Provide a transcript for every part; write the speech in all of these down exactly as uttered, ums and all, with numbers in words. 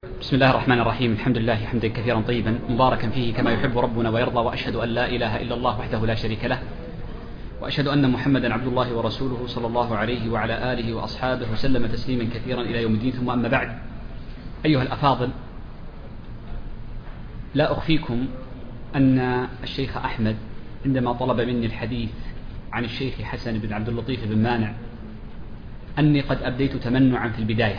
بسم الله الرحمن الرحيم. الحمد لله حمدا كثيرا طيبا مباركا فيه كما يحب ربنا ويرضى، وأشهد أن لا إله إلا الله وحده لا شريك له، وأشهد أن محمدا عبد الله ورسوله صلى الله عليه وعلى آله وأصحابه وسلم تسليما كثيرا إلى يوم الدين. ثم أما بعد، أيها الأفاضل، لا أخفيكم أن الشيخ أحمد عندما طلب مني الحديث عن الشيخ حسن بن عبد اللطيف بن مانع أني قد أبديت تمنعا في البداية،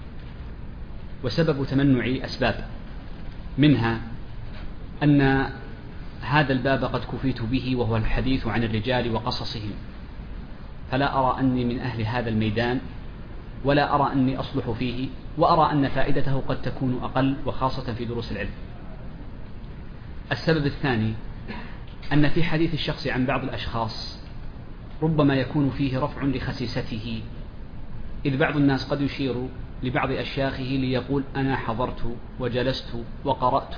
وسبب تمنعي أسباب، منها أن هذا الباب قد كفيت به، وهو الحديث عن الرجال وقصصهم، فلا أرى أني من أهل هذا الميدان، ولا أرى أني أصلح فيه، وأرى أن فائدته قد تكون أقل، وخاصة في دروس العلم. السبب الثاني أن في حديث الشخص عن بعض الأشخاص ربما يكون فيه رفع لخسيسته، إذ بعض الناس قد يشير لبعض أشياخه ليقول أنا حضرت وجلست وقرأت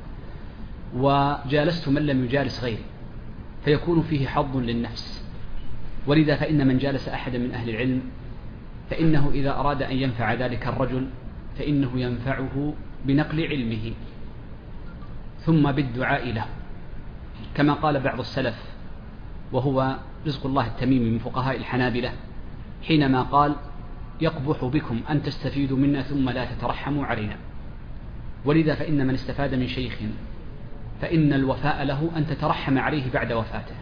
وجالست من لم يجالس غيري، فيكون فيه حظ للنفس. ولذا فإن من جالس أحدا من أهل العلم فإنه إذا أراد أن ينفع ذلك الرجل فإنه ينفعه بنقل علمه ثم بالدعاء له، كما قال بعض السلف، وهو رزق الله التميمي من فقهاء الحنابلة، حينما قال يقبح بكم أن تستفيدوا منا ثم لا تترحموا علينا. ولذا فإن من استفاد من شيخ فإن الوفاء له أن تترحم عليه بعد وفاته،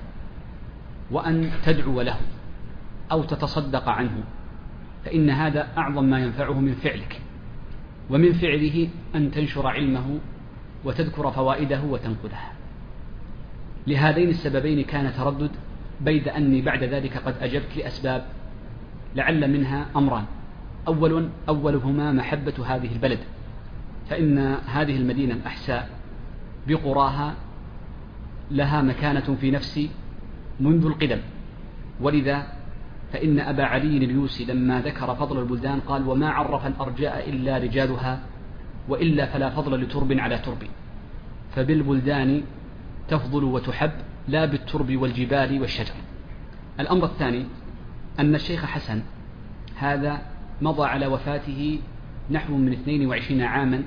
وأن تدعو له أو تتصدق عنه، فإن هذا أعظم ما ينفعه من فعلك، ومن فعله أن تنشر علمه وتذكر فوائده وتنقلها. لهذين السببين كان تردد، بيد أني بعد ذلك قد أجبت لأسباب، لعل منها أمران: أول أولهما محبة هذه البلد، فإن هذه المدينة الأحساء بقراها لها مكانة في نفسي منذ القدم، ولذا فإن أبا علي اليوسي لما ذكر فضل البلدان قال وما عرف الأرجاء إلا رجالها، وإلا فلا فضل لترب على ترب، فبالبلدان تفضل وتحب لا بالترب والجبال والشجر. الأمر الثاني أن الشيخ حسن هذا مضى على وفاته نحو من اثنين وعشرين عاما،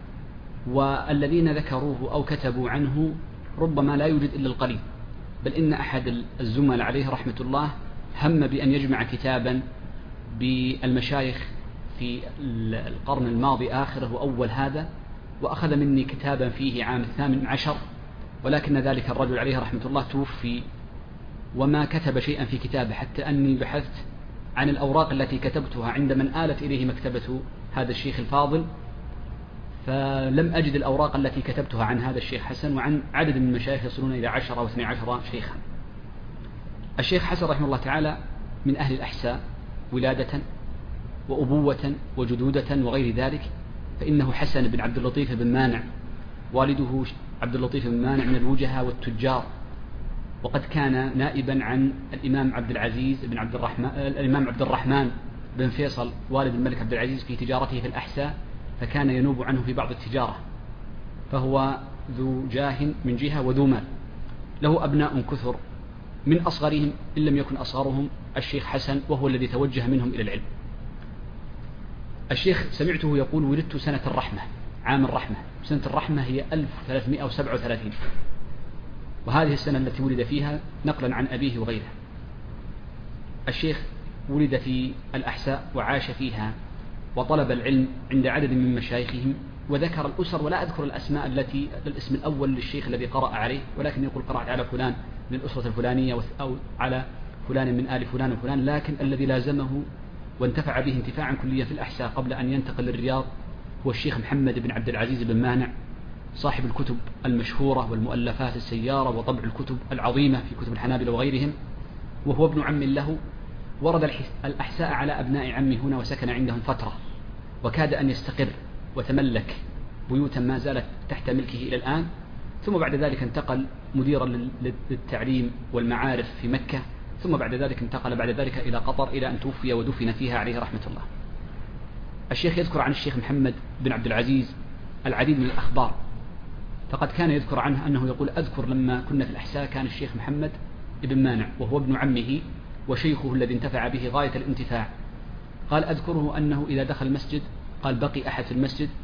والذين ذكروه أو كتبوا عنه ربما لا يوجد إلا القليل، بل إن أحد الزملاء عليه رحمة الله هم بأن يجمع كتابا بالمشايخ في القرن الماضي آخره وأول هذا، وأخذ مني كتابا فيه عام الثامن عشر، ولكن ذلك الرجل عليه رحمة الله توفي وما كتب شيئا في كتابه، حتى أني بحثت عن الأوراق التي كتبتها عند من آلت إليه مكتبة هذا الشيخ الفاضل، فلم أجد الأوراق التي كتبتها عن هذا الشيخ حسن وعن عدد من المشايخ يصلون إلى عشرة أو اثني عشر شيخا. الشيخ حسن رحمه الله تعالى من أهل الأحساء ولادة وأبوة وجدودة وغير ذلك، فإنه حسن بن عبد اللطيف بن مانع، والده عبد اللطيف بن مانع من الوجهاء والتجار، وقد كان نائبا عن الإمام عبد العزيز بن عبد الرحمن الإمام عبد الرحمن بن فيصل والد الملك عبد العزيز في تجارته في الأحساء، فكان ينوب عنه في بعض التجارة، فهو ذو جاه من جهة وذو مال. له أبناء كثر، من أصغرهم إن لم يكن أصغرهم الشيخ حسن، وهو الذي توجه منهم إلى العلم. الشيخ سمعته يقول ولدت سنة الرحمة، عام الرحمة، سنة الرحمة هي ألف وثلاثمائة وسبعة وثلاثين، وهذه السنة التي ولد فيها نقلا عن أبيه وغيره. الشيخ ولد في الأحساء وعاش فيها وطلب العلم عند عدد من مشايخهم، وذكر الأسر، ولا أذكر الأسماء التي الاسم الأول للشيخ الذي قرأ عليه، ولكن يقول قرأت على فلان من الأسرة الفلانية أو على فلان من آل فلان وفلان، لكن الذي لازمه وانتفع به انتفاعا كليا في الأحساء قبل أن ينتقل للرياض هو الشيخ محمد بن عبد العزيز بن مانع، صاحب الكتب المشهورة والمؤلفات السيارة وطبع الكتب العظيمة في كتب الحنابلة وغيرهم، وهو ابن عم له. ورد الأحساء على أبناء عمه هنا وسكن عندهم فترة، وكاد أن يستقر وتملك بيوتا ما زالت تحت ملكه إلى الآن، ثم بعد ذلك انتقل مديرا للتعليم والمعارف في مكة، ثم بعد ذلك انتقل بعد ذلك إلى قطر إلى أن توفي ودفن فيها عليه رحمة الله. الشيخ يذكر عن الشيخ محمد بن عبد العزيز العديد من الأخبار، فقد كان يذكر عنه أنه يقول أذكر لما كنا في الأحساء كان الشيخ محمد بن مانع وهو ابن عمه وشيخه الذي انتفع به غاية الانتفاع، قال أذكره أنه إذا دخل المسجد قال بقي أحد في المسجد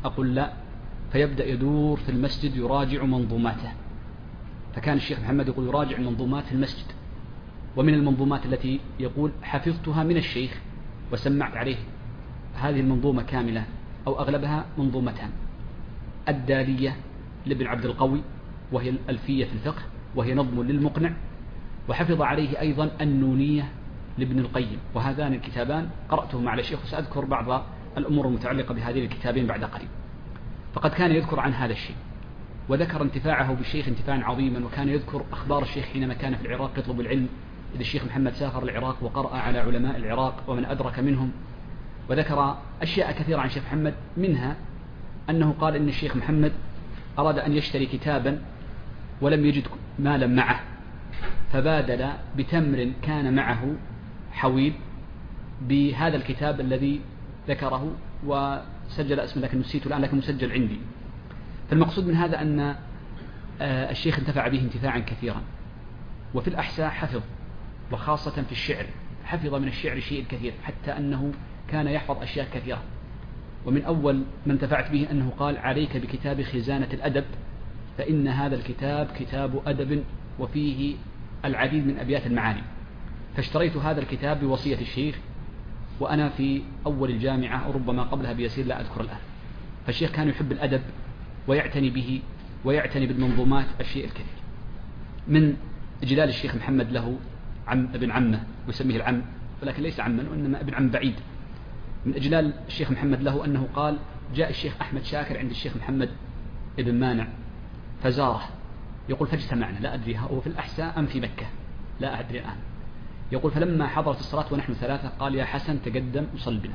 أقول لا، فيبدأ يدور في المسجد يراجع منظوماته. فكان الشيخ محمد يقول يراجع المنظومات في المسجد، ومن المنظومات التي يقول حفظتها من الشيخ وسمعت عليه هذه المنظومة كاملة أو أغلبها منظومتان: الدالية لابن عبد القوي وهي الألفية في الفقه وهي نظم للمقنع، وحفظ عليه أيضا النونية لابن القيم، وهذان الكتابان قرأتهما على الشيخ، وسأذكر بعض الأمور المتعلقة بهذين الكتابين بعد قليل. فقد كان يذكر عن هذا الشيء، وذكر انتفاعه بالشيخ انتفاعا عظيما، وكان يذكر أخبار الشيخ حينما كان في العراق يطلب العلم، إذ الشيخ محمد سافر العراق وقرأ على علماء العراق ومن أدرك منهم، وذكر أشياء كثيرة عن الشيخ محمد، منها أنه قال إن الشيخ محمد أراد أن يشتري كتابا ولم يجد مالا معه، فبادل بتمر كان معه حويل بهذا الكتاب الذي ذكره، وسجل اسمه لكن نسيته الآن، لكن مسجل عندي. فالمقصود من هذا أن الشيخ انتفع به انتفاعا كثيرا. وفي الأحساء حفظ، وخاصة في الشعر حفظ من الشعر شيء كثير، حتى أنه كان يحفظ أشياء كثيرة. ومن أول من انتفعت به أنه قال: عليك بكتاب خزانة الأدب، فإن هذا الكتاب كتاب أدب وفيه العديد من أبيات المعاني. فاشتريت هذا الكتاب بوصية الشيخ وأنا في أول الجامعة أو ربما قبلها بيسير لا أذكر الآن. فالشيخ كان يحب الأدب ويعتني به ويعتني بالمنظومات الشيء الكثير. من إجلال الشيخ محمد له عم ابن عمه، ويسميه العم ولكن ليس عما وإنما ابن عم بعيد. من إجلال الشيخ محمد له أنه قال: جاء الشيخ أحمد شاكر عند الشيخ محمد ابن مانع فزاره، يقول فاجتمعنا، لا أدري هو في الأحساء أم في مكة، لا أدري الآن. يقول فلما حضرت الصلاة ونحن ثلاثة قال: يا حسن تقدم وصل بنا.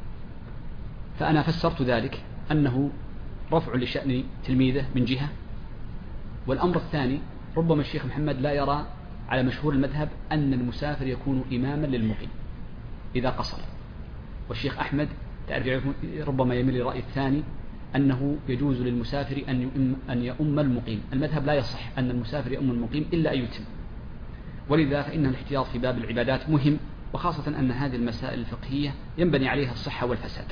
فأنا فسرت ذلك أنه رفع لشأن تلميذه من جهة، والأمر الثاني ربما الشيخ محمد لا يرى على مشهور المذهب أن المسافر يكون إماما للمقيم إذا قصر، والشيخ أحمد تعرف ربما يميل للرأي الثاني أنه يجوز للمسافر أن يؤم, أن يؤم المقيم. المذهب لا يصح أن المسافر يؤم المقيم إلا أن يتم، ولذا فإن الاحتياط في باب العبادات مهم، وخاصة أن هذه المسائل الفقهية ينبني عليها الصحة والفساد.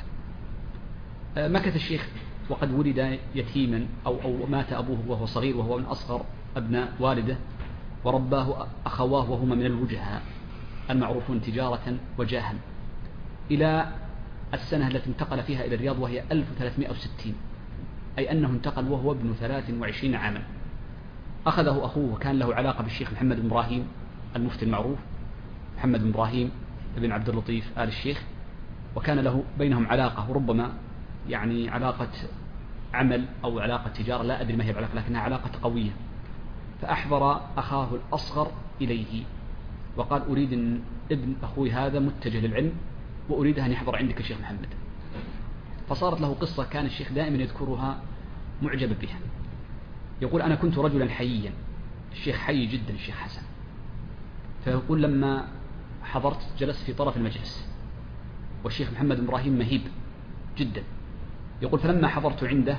مكث الشيخ وقد ولد يتيما أو, أو مات أبوه وهو صغير وهو من أصغر أبناء والده، ورباه أخواه وهما من الوجهاء المعروفون تجارة وجاها، إلى السنة التي انتقل فيها إلى الرياض وهي ألف وثلاثمائة وستين، أي أنه انتقل وهو ابن ثلاث وعشرين عاما. أخذه أخوه وكان له علاقة بالشيخ محمد بن إبراهيم المفتي المعروف، محمد بن إبراهيم بن عبد اللطيف آل الشيخ، وكان له بينهم علاقة، وربما يعني علاقة عمل أو علاقة تجارة، لا أدري ما هي العلاقة لكنها علاقة قوية. فأحضر أخاه الأصغر إليه وقال: أريد أن ابن أخوي هذا متجه للعلم وأريد أن يحضر عندك الشيخ محمد. فصارت له قصة كان الشيخ دائما يذكرها معجب بها. يقول: أنا كنت رجلا حييا، الشيخ حي جدا الشيخ حسن، فيقول لما حضرت جلست في طرف المجلس والشيخ محمد بن إبراهيم مهيب جدا. يقول فلما حضرت عنده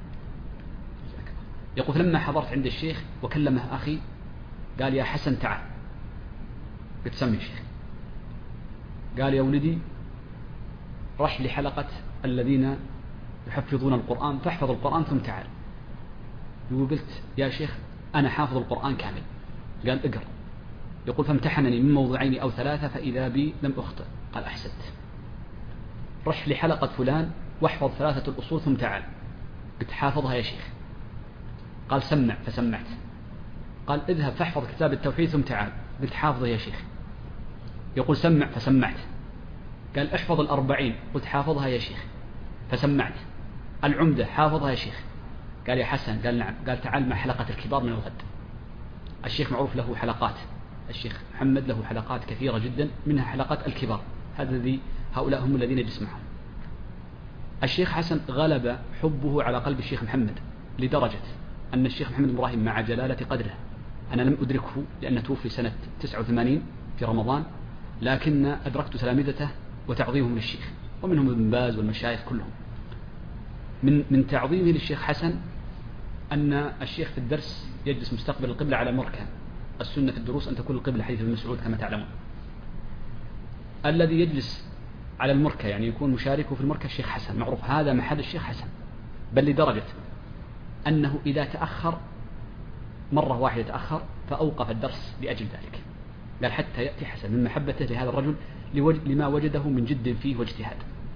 يقول فلما حضرت عند الشيخ وكلمه أخي قال: يا حسن تعال. قلت: سمي الشيخ. قال: يا ولدي رح لحلقة الذين يحفظون القرآن فاحفظ القرآن ثم تعال. يقول: قلت: يا شيخ أنا حافظ القرآن كامل. قال: اقرأ. يقول فامتحنني من موضعين أو ثلاثة فإذا بي لم أخطئ. قال: أحسنت. رح لحلقة فلان واحفظ ثلاثة الأصول ثم تعال. قلت: حافظها يا شيخ. قال: سمع. فسمعت. قال: اذهب فاحفظ كتاب التوحيد ثم تعال. قلت: حافظه يا شيخ. يقول: سمع. فسمعت. قال: احفظ الأربعين. قلت: حافظها يا شيخ. فسمعت. العمدة حافظها يا شيخ. قال: يا حسن. قال: نعم. قال: تعال مع حلقة الكبار من الغد. الشيخ معروف له حلقات، الشيخ محمد له حلقات كثيرة جدا، منها حلقات الكبار، هذا الذي هؤلاء هم الذين يجلس معهم. الشيخ حسن غلب حبه على قلب الشيخ محمد لدرجة أن الشيخ محمد بن إبراهيم مع جلالة قدره، أنا لم أدركه لأنه توفي سنة تسعة وثمانين في رمضان، لكن أدركت تلامذته وتعظيمهم للشيخ، ومنهم ابن باز والمشايخ كلهم. من من تعظيمه للشيخ حسن أن الشيخ في الدرس يجلس مستقبل القبلة على مركع، السنة في الدروس أن تكون القبلة حديث ابن مسعود كما تعلمون. الذي يجلس على المركع يعني يكون مشاركه في المركع الشيخ حسن، معروف هذا محل الشيخ حسن، بل لدرجة أنه إذا تأخر مرة واحدة تأخر فأوقف الدرس لأجل ذلك. قال حتى يأتي حسن من محبته لهذا الرجل لما وجده من جد فيه واجتهاد.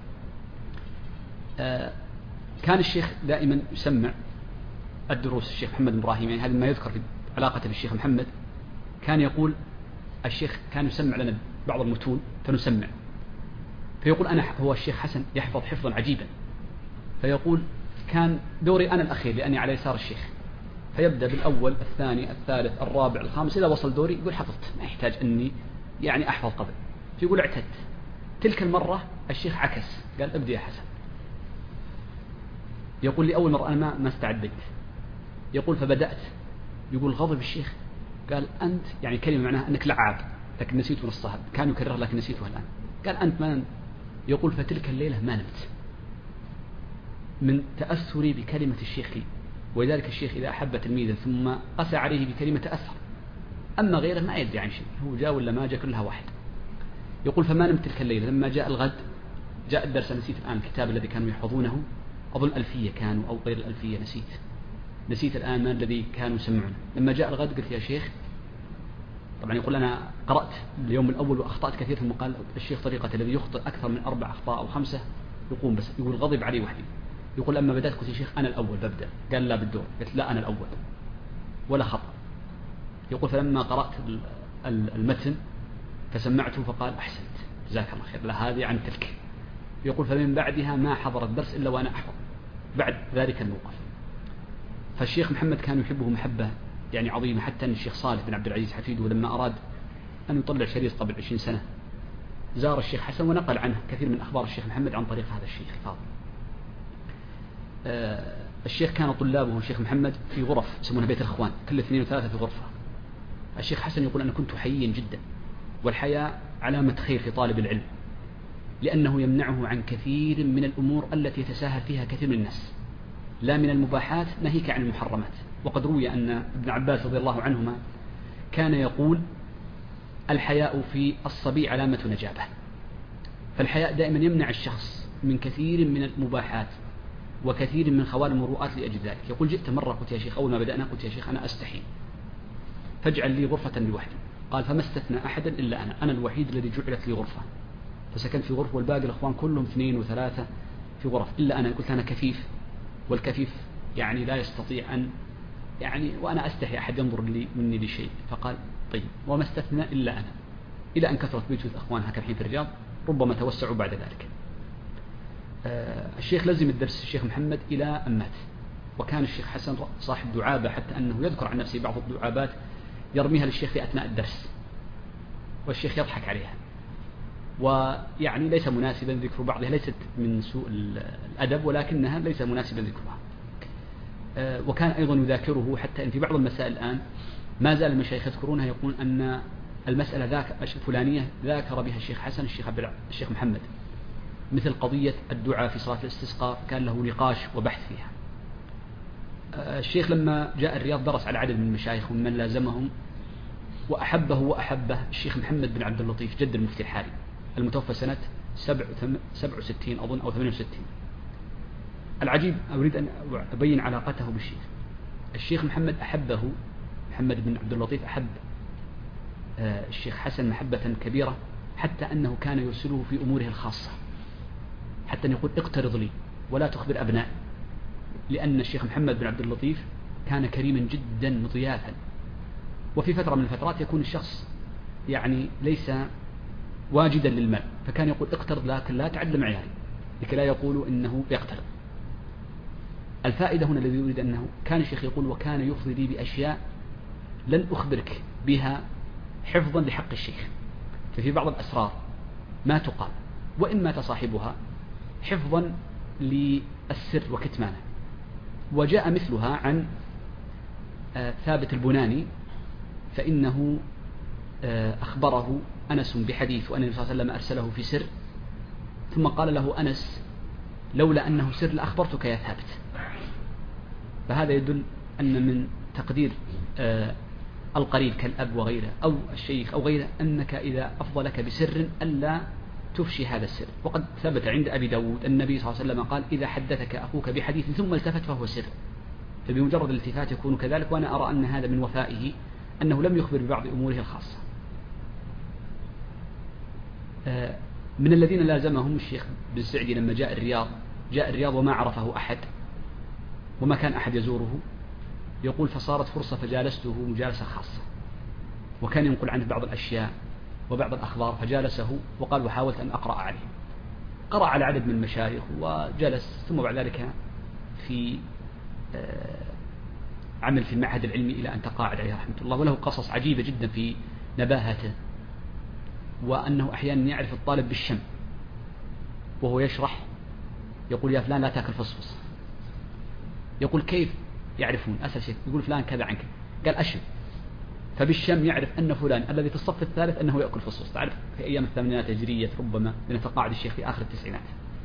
آه كان الشيخ دائما يسمع الدروس الشيخ محمد بن إبراهيم، يعني هذا ما يذكر في علاقته بالشيخ محمد. كان يقول الشيخ كان يسمع لنا بعض المتون فنسمع، فيقول أنا هو الشيخ حسن يحفظ حفظا عجيبا، فيقول كان دوري أنا الأخير لأني على يسار الشيخ، فيبدأ بالأول الثاني الثالث الرابع الخامس، إذا وصل دوري يقول حفظت ما يحتاج أني يعني أحفظ قبل. فيقول اعتدت. تلك المرة الشيخ عكس قال ابدأ يا حسن. يقول لي أول مرة أنا ما, ما استعدت. يقول فبدأت. يقول غضب الشيخ قال أنت، يعني كلمة معناها أنك لعاب لكن نسيت نصها، كان يكرر لكن نسيته الآن. قال أنت ما نمت. يقول فتلك الليلة ما نمت من تأثري بكلمة الشيخ لي. ولذلك الشيخ إذا أحب تلميذا ثم قسى عليه بكلمة تأثر، أما غيره ما يدري عن شيء، هو جاء ولا ما جاء كلها واحد. يقول فما نمت تلك الليلة. لما جاء الغد جاء الدرس، نسيت الآن الكتاب الذي كانوا يحفظونه، أظن ألفية كانوا أو غير الألفية، نسيت نسيت الآن ما الذي كانوا يسمعونه. لما جاء الغد قلت يا شيخ، طبعا يقول أنا قرأت اليوم الأول وأخطأت كثير، ثم قال الشيخ طريقة الذي يخطئ أكثر من أربع أخطاء أو خمسة يقوم بس. يقول غضب علي وحدي. يقول أما بدأت قلت يا شيخ أنا الأول ببدأ. قال لا بالدور. قلت لا أنا الأول ولا خطأ. يقول فلما قرأت المتن فسمعته فقال أحسنت جزاك الله خير، لا هذه عن تلك. يقول فمن بعدها ما حضر الدرس إلا وأنا أحفظ بعد ذلك الموقف. فالشيخ محمد كان يحبه محبة يعني عظيمة، حتى أن الشيخ صالح بن عبد العزيز حفيده لما أراد أن يطلع شريط قبل عشرين سنة زار الشيخ حسن ونقل عنه كثير من أخبار الشيخ محمد عن طريق هذا الشيخ الفاضل. آه الشيخ كان طلابه الشيخ محمد في غرف يسمونها بيت الإخوان، كل اثنين وثلاثة في غرفة. الشيخ حسن يقول أنا كنت حييا جدا، والحياء علامة خير في طالب العلم، لأنه يمنعه عن كثير من الأمور التي يتساهل فيها كثير من الناس، لا من المباحات ناهيك عن المحرمات. وقد روي أن ابن عباس رضي الله عنهما كان يقول الحياء في الصبي علامة نجابة. فالحياء دائما يمنع الشخص من كثير من المباحات وكثير من خوال المروءات لأجل ذلك. يقول جئت مرة قلت يا شيخ، أول ما بدأنا قلت يا شيخ أنا أستحي فاجعل لي غرفة لوحدي. قال فما استثنى أحدا إلا أنا، أنا الوحيد الذي جعلت لي غرفة، فسكنت في غرفة والباقي الأخوان كلهم اثنين وثلاثة في غرف إلا أنا. قلت أنا كفيف، والكفيف يعني لا يستطيع أن يعني وأنا أستحي أحد ينظر لي مني لشيء. فقال طيب وما استثنى إلا أنا، إلى أن كثرت بيوت الأخوان هكذا الحين في الرياض، ربما توسعوا بعد ذلك. آه الشيخ لزم الدرس الشيخ محمد إلى أن مات. وكان الشيخ حسن صاحب دعابة، حتى أنه يذكر عن نفسه بعض الدعابات يرميها للشيخ في أثناء الدرس والشيخ يضحك عليها، ويعني ليس مناسبا ذكر بعضها، ليست من سوء الأدب ولكنها ليس مناسبا ذكرها. آه وكان أيضا يذاكره، حتى أن في بعض المسائل الآن ما زال المشايخ يذكرونها، يقول أن المسألة ذاك الفلانية ذاكر بها الشيخ حسن الشيخ الشيخ محمد، مثل قضية الدعاء في صلاة الاستسقاء كان له نقاش وبحث فيها. الشيخ لما جاء الرياض درس على عدد من المشايخ ومن لازمهم وأحبه وأحبه الشيخ محمد بن عبد اللطيف جد المفتي الحالي المتوفى سنة سبع وستين أظن أو ثمانية وستين. العجيب أريد أن أبين علاقته بالشيخ. الشيخ محمد أحبه، محمد بن عبد اللطيف أحب الشيخ حسن محبة كبيرة، حتى أنه كان يرسله في أموره الخاصة، حتى أن يقول اقترض لي ولا تخبر أبنائي، لأن الشيخ محمد بن عبد اللطيف كان كريما جدا ضيافا. وفي فترة من الفترات يكون الشخص يعني ليس واجدا للمال، فكان يقول اقترض لكن لا تعلم عيالي لكي لا يقولوا إنه يقترض. الفائدة هنا الذي يريد أنه كان الشيخ يقول وكان يفضي لي بأشياء لن أخبرك بها حفظا لحق الشيخ، ففي بعض الأسرار ما تقال وإن مات صاحبها حفظا للسر وكتمانه. وجاء مثلها عن ثابت البناني، فإنه أخبره أنس بحديث وأن النبي صلى الله عليه وسلم أرسله في سر، ثم قال له أنس لولا أنه سر لأخبرتك يا ثابت. فهذا يدل أن من تقدير القريب كالأب وغيره أو الشيخ أو غيره أنك إذا أفضلك بسر ألا تفشي هذا السر. وقد ثبت عند أبي داود النبي صلى الله عليه وسلم قال إذا حدثك أخوك بحديث ثم التفت فهو سر، فبمجرد الالتفات يكون كذلك. وأنا أرى أن هذا من وفائه أنه لم يخبر ببعض أموره الخاصة. من الذين لازمهم الشيخ بن سعدي لما جاء الرياض، جاء الرياض وما عرفه أحد وما كان أحد يزوره، يقول فصارت فرصة فجالسته مجالسة خاصة، وكان ينقل عنه بعض الأشياء وبعض الأخبار، فجالسه وقال وحاولت أن أقرأ عليه. قرأ على عدد من المشايخ وجلس، ثم بعد ذلك في عمل في المعهد العلمي إلى أن تقاعد عليه رحمة الله. وله قصص عجيبة جدا في نباهته، وأنه أحيانا يعرف الطالب بالشم وهو يشرح، يقول يا فلان لا تأكل فصفص. يقول كيف يعرفون؟ أسأل شيء يقول فلان كذا عنك، قال أشم، فبالشم يعرف أن فلان الذي في الصف الثالث أنه يأكل فصفص. تعرف في أيام الثمانينات الهجرية ربما، لأن تقاعد الشيخ في آخر التسعينات.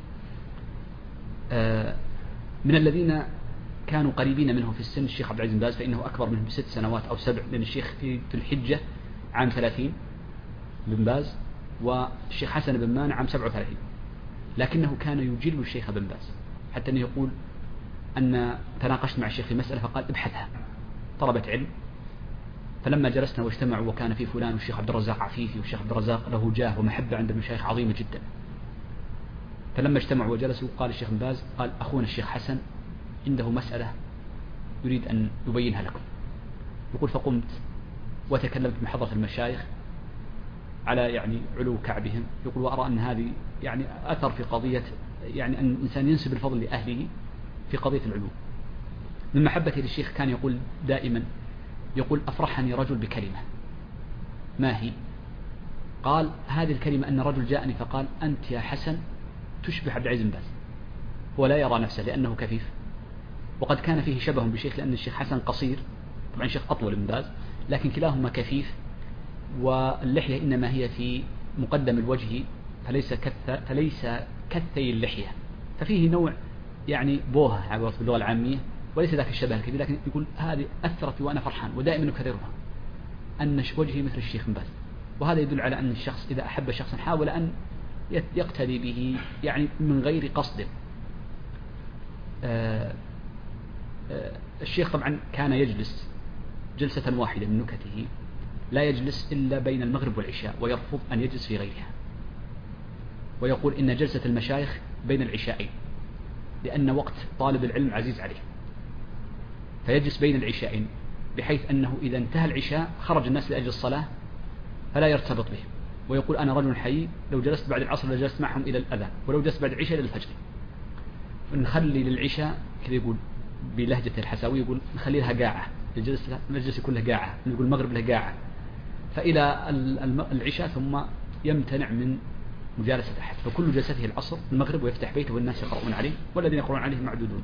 من الذين كانوا قريبين منه في السن الشيخ عبد العزيز بن باز، فإنه أكبر منه بست سنوات أو سبع، لأن الشيخ في الحجة عام ثلاثين بن باز، والشيخ حسن بن مانع عام سبعة وثلاثين، لكنه كان يجل الشيخ بن باز، حتى أنه يقول أن تناقشت مع الشيخ في مسألة فقال ابحثها، طلبة علم. فلما جلسنا واجتمعوا وكان في فلان والشيخ عبد الرزاق عفيفي، والشيخ عبد الرزاق له جاه ومحبة عند المشايخ عظيمة جدا، فلما اجتمعوا وجلسوا قال الشيخ بن باز قال أخونا الشيخ حسن عنده مسألة يريد أن يبينها لكم. يقول فقمت وتكلمت من حضرة المشايخ على يعني علو كعبهم. يقول وأرى أن هذه يعني أثر في قضية يعني أن الإنسان ينسب الفضل لأهله في قضية العلوم. من محبتي للشيخ كان يقول دائما، يقول أفرحني رجل بكلمة. ما هي؟ قال هذه الكلمة أن رجل جاءني فقال أنت يا حسن تشبه عبد العزيز بن باز. هو لا يرى نفسه لأنه كفيف، وقد كان فيه شبه بشيخ لأن الشيخ حسن قصير، طبعا الشيخ أطول من باز، لكن كلاهما كفيف، واللحية إنما هي في مقدم الوجه فليس كث فليس كثي اللحية، ففيه نوع يعني بوهة على باللغة العامية، وليس ذاك الشبه الكبير. لكن يقول هذه أثرت وأنا فرحان ودائما أكررها أن وجهي مثل الشيخ بن باز. وهذا يدل على أن الشخص إذا أحب شخصا حاول أن يقتدي به يعني من غير قصد. آه آه الشيخ طبعا كان يجلس جلسة واحدة، من نكته لا يجلس إلا بين المغرب والعشاء، ويرفض أن يجلس في غيرها، ويقول إن جلسة المشايخ بين العشاءين، لأن وقت طالب العلم عزيز عليه، فيجلس بين العشاءين بحيث أنه إذا انتهى العشاء خرج الناس لأجل الصلاة فلا يرتبط به. ويقول أنا رجل حي، لو جلست بعد العصر لجلست معهم إلى الأذان، ولو جلست بعد العشاء إلى الفجر. نخلي للعشاء كذا، يقول بلهجة الحساوي يقول نخلي لها قاعة، المجلس يكون له قاعة، يقول المغرب له قاعة، فإلى العشاء ثم يمتنع من مجالسة أحد، فكل جلسته العصر المغرب ويفتح بيته والناس يقرؤون عليه، والذين يقرؤون عليه معدودون.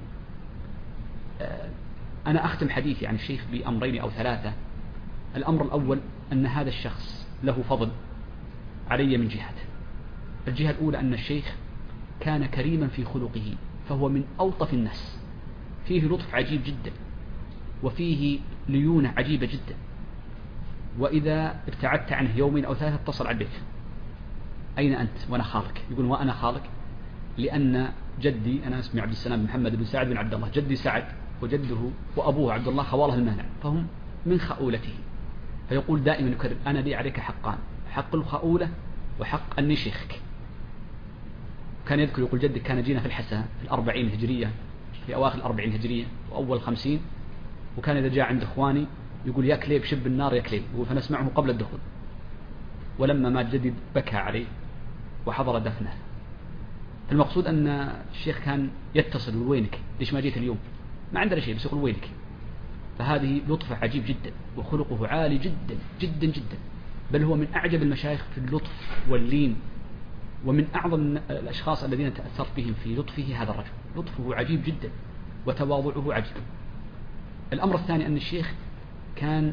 أنا أختم حديثي عن الشيخ بأمرين أو ثلاثة. الأمر الأول أن هذا الشخص له فضل علي من جهته. الجهة الأولى أن الشيخ كان كريما في خلقه، فهو من ألطف الناس، فيه لطف عجيب جدا، وفيه ليونة عجيبة جدا، وإذا ابتعدت عنه يومين أو ثلاثة اتصل على البيت، أين أنت؟ وأنا خالك. يقول وأنا خالك لأن جدي، أنا اسمي عبد السلام بن محمد بن سعد بن عبد الله، جدي سعد وجده وأبوه عبد الله خواله المانع، فهم من خؤولته. فيقول دائما يكرر أنا لي عليك حقان، حق الخؤولة وحق أني شيخك. كان يذكر يقول جدك كان جينا في الحسا في الأربعين الهجرية، في أواخر الأربعين الهجرية وأول خمسين، وكان إذا جاء عند إخواني يقول يا كليب شب النار يا كليب، فنسمعه قبل الدخول. ولما مات جدي بكى عليه وحضر دفنه. المقصود أن الشيخ كان يتصل يقول وينك؟ ليش ما جيت اليوم؟ ما عندنا شيء بس يقول وينك. فهذه لطفة عجيب جدا، وخلقه عالي جدا جدا جدا، بل هو من أعجب المشايخ في اللطف واللين، ومن أعظم الأشخاص الذين تأثرت بهم في لطفه هذا الرجل. لطفه عجيب جدا وتواضعه عجيب. الأمر الثاني أن الشيخ كان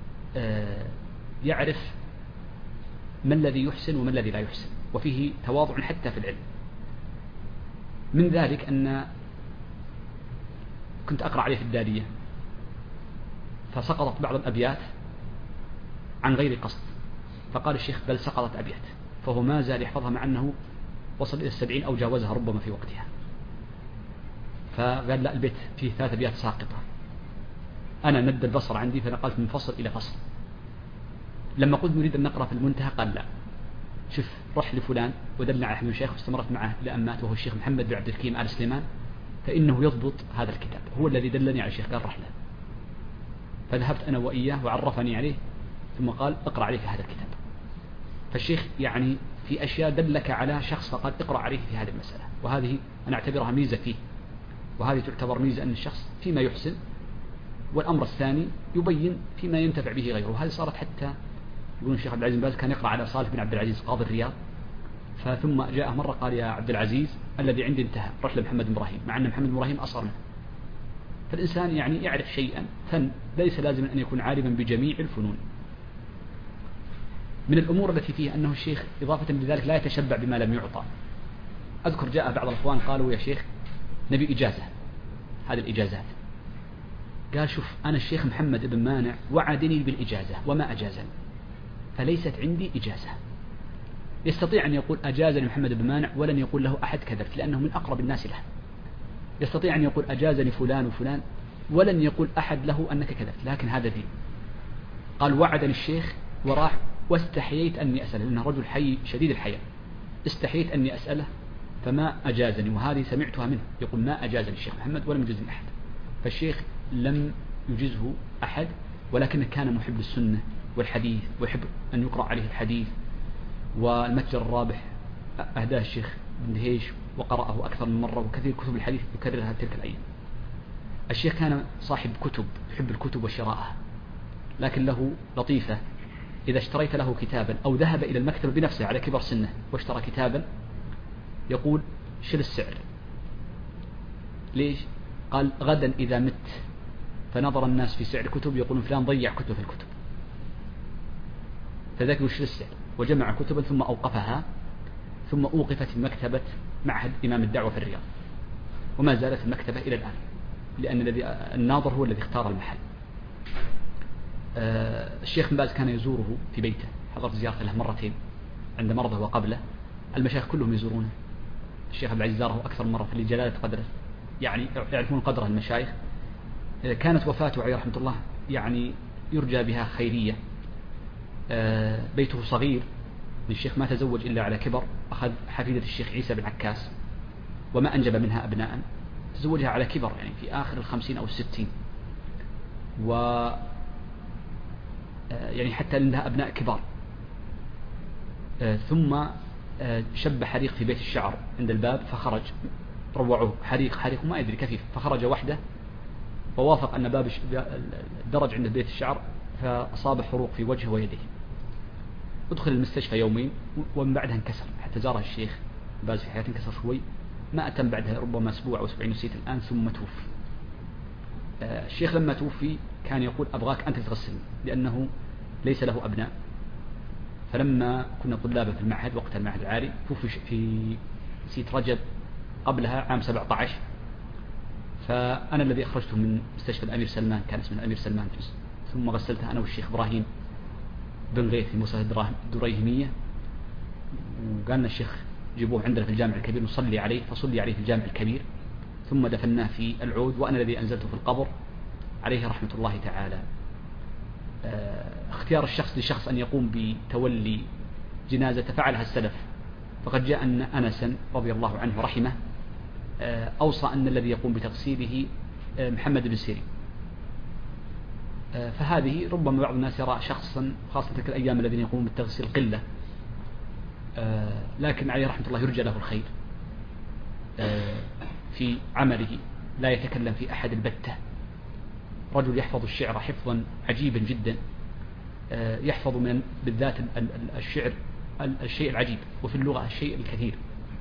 يعرف ما الذي يحسن وما الذي لا يحسن، وفيه تواضع حتى في العلم. من ذلك أن كنت أقرأ عليه في الدارية، فسقطت بعض الأبيات عن غير قصد، فقال الشيخ بل سقطت أبيات، فهو ما زال يحفظها مع أنه وصل إلى السبعين أو جاوزها ربما في وقتها. فقال لا، البيت فيه ثلاث أبيات ساقطة. أنا ند البصر عندي فنقلت من فصل إلى فصل. لما قلت نريد أن نقرأ في المنتهى قال لا، شوف روح لفلان، ودلنا على أحد المشايخ واستمرت معه إلى أن مات، وهو الشيخ محمد بن عبد الحكيم آل سليمان، فإنه يضبط هذا الكتاب، هو الذي دلني على الشيخ، قال رحله. فذهبت أنا وإياه وعرفني عليه، ثم قال اقرأ عليه في هذا الكتاب. فالشيخ يعني في أشياء دلك على شخص فقد اقرأ عليه في هذه المسألة، وهذه أنا أعتبرها ميزة فيه، وهذه تعتبر ميزة أن الشخص فيما يحسن، والأمر الثاني يبين فيما ينتفع به غيره. وهذه صارت حتى يقولون الشيخ عبد العزيز بن باز كان يقرأ على صالح بن عبد العزيز قاضي الرياض، فثم جاءه مرة قال يا عبد العزيز الذي عندي انتهى، رح لمحمد بن إبراهيم، مع أن محمد بن إبراهيم أصغر منه. فالإنسان يعني يعرف شيئا، فن ليس لازم أن يكون عالما بجميع الفنون. من الأمور التي فيها أنه الشيخ إضافة لذلك لا يتشبع بما لم يعطى. أذكر جاء بعض الأخوان قالوا يا شيخ نبي إجازة، هذه الإجازات. قال شوف أنا الشيخ محمد بن مانع وعدني بالإجازة وما أجازني، فليست عندي إجازة. يستطيع أن يقول أجازني محمد بن مانع ولن يقول له أحد كذبت، لأنه من أقرب الناس له. يستطيع أن يقول أجازني فلان وفلان ولن يقول أحد له أنك كذبت، لكن هذا دين. قال وعدني الشيخ وراح، واستحييت أني أسأله، لأنه رجل حي شديد الحياة، استحييت أني أسأله فما أجازني. وهذه سمعتها منه يقول ما أجازني الشيخ محمد ولم يجزني أحد. فالشيخ لم يجزه أحد، ولكنه كان محب السنة والحديث، ويحب أن يقرأ عليه الحديث. والمتجر الرابح أهداه الشيخ بن دهيش وقرأه أكثر من مرة، وكثير كتب الحديث يكررها تلك الأيام. الشيخ كان صاحب كتب، يحب الكتب وشراءها، لكن له لطيفة، إذا اشتريت له كتابا أو ذهب إلى المكتبة بنفسه على كبر سنه واشترى كتابا يقول شل السعر. ليش؟ قال غدا إذا مت فنظر الناس في سعر الكتب يقولون فلان ضيع كتب في الكتب، فذاك يقول شل السعر. وجمع كتبا ثم أوقفها، ثم أوقفت في مكتبة معهد إمام الدعوة في الرياض، وما زالت المكتبة إلى الآن، لأن الذي الناظر هو الذي اختار المحل. آه الشيخ بن باز كان يزوره في بيته، حضرت زيارته له مرتين عند مرضه وقبله. المشايخ كلهم يزورونه، الشيخ عبد العزيز زاره أكثر من مرة في جلالة قدره، يعني يعرفون قدره المشايخ. آه كانت وفاته عليه رحمة الله يعني يرجى بها خيرية. آه بيته صغير، الشيخ ما تزوج إلا على كبر، أخذ حفيدة الشيخ عيسى بن عكاس وما أنجب منها أبناء، تزوجها على كبر يعني في آخر الخمسين أو الستين، و يعني حتى لها أبناء كبار. ثم شب حريق في بيت الشعر عند الباب فخرج، روعوه حريق حريق ما يدري كيف، فخرج وحده فوافق أن باب الدرج عند بيت الشعر فأصاب حروق في وجهه ويديه. ادخل المستشفى يومين ومن بعدها انكسر، حتى زاره الشيخ باز في حياته انكسر شوي، ما أتم بعدها ربما أسبوع أو أسبوعين نسيت الآن، ثم توفي. الشيخ لما توفي كان يقول أبغاك أنت تغسلني، لأنه ليس له أبناء. فلما كنا طلابا في المعهد وقت المعهد العالي، توفي في نسيت رجب قبلها عام سبعة عشر، فأنا الذي أخرجته من مستشفى الأمير سلمان، كان اسمه الأمير سلمان جزء، ثم غسلته أنا والشيخ إبراهيم بن غيث في مستشفى الدريهمية. وقالنا الشيخ جيبوه عندنا في الجامع الكبير نصلي عليه، فصلي عليه في الجامع الكبير، ثم دفناه في العود، وأنا الذي أنزلته في القبر عليه رحمة الله تعالى. اختيار الشخص لشخص أن يقوم بتولي جنازة فعلها السلف، فقد جاء أن أنسا رضي الله عنه رحمه أوصى أن الذي يقوم بتغسيله محمد بن سيرين. فهذه ربما بعض الناس يرى شخصا خاصة تلك الأيام الذين يقومون بالتغسيل قلة، لكن عليه رحمة الله يرجى له الخير في عمله، لا يتكلم في أحد البتة، رجل يحفظ الشعر حفظا عجيبا جدا، يحفظ من بالذات الشعر الشيء العجيب، وفي اللغة الشيء الكثير.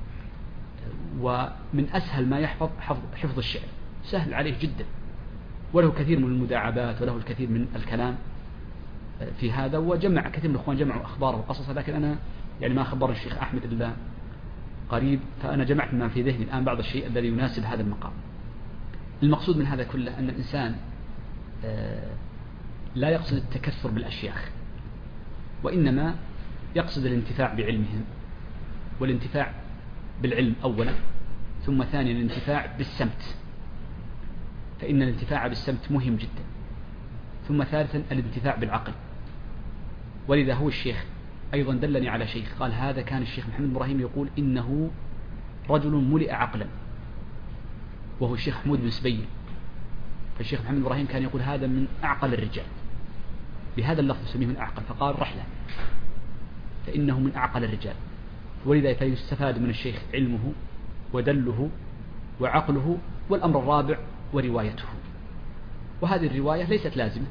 ومن أسهل ما يحفظ حفظ الشعر، سهل عليه جدا، وله كثير من المداعبات وله الكثير من الكلام في هذا. وجمع كثير من الأخوان جمعوا أخباره وقصصه، لكن أنا يعني ما خبرني الشيخ أحمد إلا قريب، فأنا جمعت ما في ذهني الآن بعض الشيء الذي يناسب هذا المقام. المقصود من هذا كله أن الإنسان لا يقصد التكثر بالأشياخ، وإنما يقصد الانتفاع بعلمهم والانتفاع بالعلم أولا، ثم ثانيا الانتفاع بالسمت، فإن الانتفاع بالسمت مهم جدا، ثم ثالثا الانتفاع بالعقل. ولذا هو الشيخ أيضا دلني على شيخ، قال هذا كان الشيخ محمد بن إبراهيم يقول إنه رجل ملئ عقلا، وهو الشيخ حمود بن سبيل. فالشيخ محمد بن إبراهيم كان يقول هذا من أعقل الرجال، بهذا اللفظ يسميه من أعقل، فقال رحلة، فإنه من أعقل الرجال. ولذا فيستفاد من الشيخ علمه ودله وعقله، والأمر الرابع وروايته. وهذه الرواية ليست لازمة،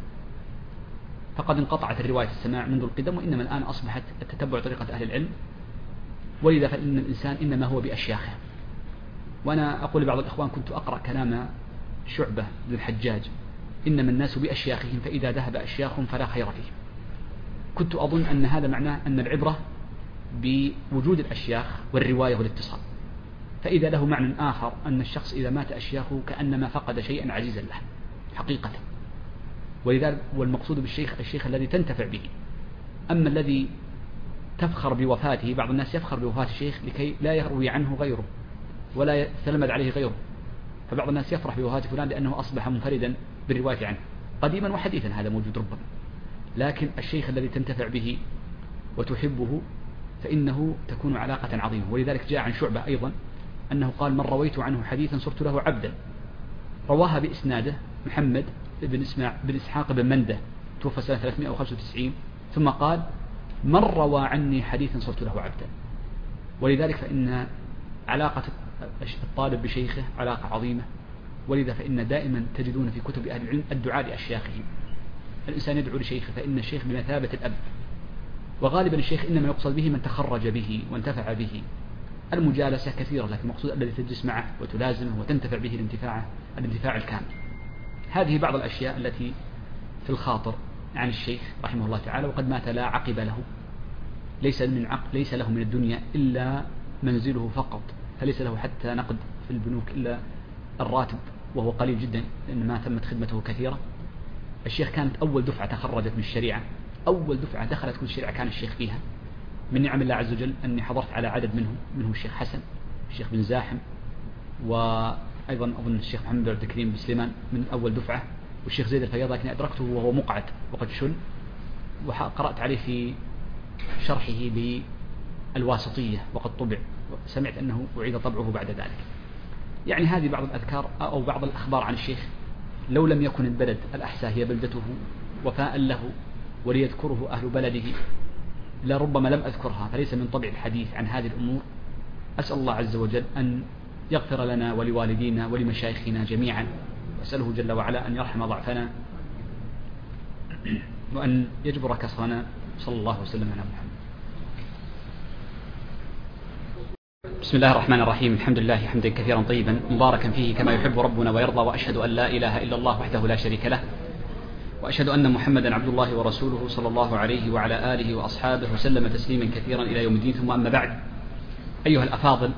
فقد انقطعت الرواية السماع منذ القدم، وإنما الآن أصبحت التتبع طريقة أهل العلم. ولذا فإن الإنسان إنما هو بأشياخه. وأنا أقول لبعض الإخوان كنت أقرأ كلام شعبة بن الحجاج إنما الناس بأشياخهم فإذا ذهب أشياخهم فلا خير فيهم. كنت أظن أن هذا معناه أن العبرة بوجود الأشياخ والرواية والاتصال، فإذا له معنى آخر أن الشخص إذا مات أشياخه كأنما فقد شيئا عزيزا له حقيقة. ولذلك والمقصود بالشيخ الشيخ الذي تنتفع به. أما الذي تفخر بوفاته، بعض الناس يفخر بوفاة الشيخ لكي لا يروي عنه غيره ولا يتلمذ عليه غيره، فبعض الناس يفرح بوفاة فلان لأنه أصبح منفردا بالرواية عنه قديما وحديثا، هذا موجود ربما. لكن الشيخ الذي تنتفع به وتحبه فإنه تكون علاقة عظيمة. ولذلك جاء عن شعبة أيضا أنه قال من رويت عنه حديثا صرت له عبدا. رواها بإسناده محمد بن إسماع بن إسحاق بن منده توفى سنة ثلاثمائة وخمسة وتسعين، ثم قال من روى عني حديثا صرت له عبدا. ولذلك فإن علاقة الطالب بشيخه علاقة عظيمة. ولذا فإن دائما تجدون في كتب أهل العلم الدعاء لأشياخهم. الإنسان يدعو لشيخه فإن الشيخ بمثابة الأب، وغالبا الشيخ إنما يقصد به من تخرج به وانتفع به. المجالسة كثيرة، لكن المقصود الذي تجلس معه وتلازمه وتنتفع به الانتفاع الانتفاع الكامل. هذه بعض الأشياء التي في الخاطر عن الشيخ رحمه الله تعالى. وقد مات لا عقب له، ليس من عقل ليس له من الدنيا إلا منزله فقط، فليس له حتى نقد في البنوك إلا الراتب، وهو قليل جدا لأن ما تمت خدمته كثيرة. الشيخ كانت أول دفعة تخرجت من الشريعة، أول دفعة دخلت كل الشريعة كان الشيخ فيها. من نعم الله عز وجل أني حضرت على عدد منهم، منهم الشيخ حسن، الشيخ بن زاحم، وأيضا أظن الشيخ محمد عبد الكريم بسليمان من أول دفعة، والشيخ زيد الفياض، لكن أدركته وهو مقعد وقد شل، وقرأت عليه في شرحه بالواسطية وقد طبع، وسمعت أنه أعيد طبعه بعد ذلك. يعني هذه بعض الأذكار أو بعض الأخبار عن الشيخ. لو لم يكن البلد الأحساء هي بلدته وفاء له وليذكره أهل بلده لربما لم أذكرها، فليس من طبع الحديث عن هذه الأمور. أسأل الله عز وجل أن يغفر لنا ولوالدينا ولمشايخنا جميعا، وأسأله جل وعلا أن يرحم ضعفنا وأن يجبر كسرنا. صلى الله وسلم على محمد. بسم الله الرحمن الرحيم. الحمد لله حمدا كثيرا طيبا مباركا فيه كما يحب ربنا ويرضى، وأشهد أن لا إله إلا الله وحده لا شريك له، وأشهد أن محمدا عبد الله ورسوله صلى الله عليه وعلى آله وأصحابه وسلم تسليما كثيرا إلى يوم الدين. ثم أما بعد، أيها الأفاضل،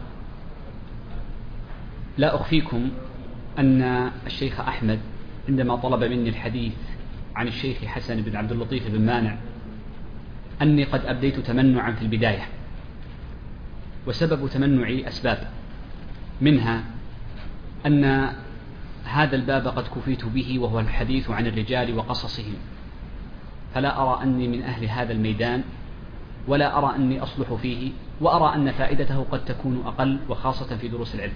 لا أخفيكم أن الشيخ أحمد عندما طلب مني الحديث عن الشيخ حسن بن عبد اللطيف بن مانع أني قد أبديت تمنعا في البداية، وسبب تمنعي أسباب، منها أن هذا الباب قد كفيت به وهو الحديث عن الرجال وقصصهم، فلا أرى أني من أهل هذا الميدان ولا أرى أني أصلح فيه، وأرى أن فائدته قد تكون أقل وخاصة في دروس العلم.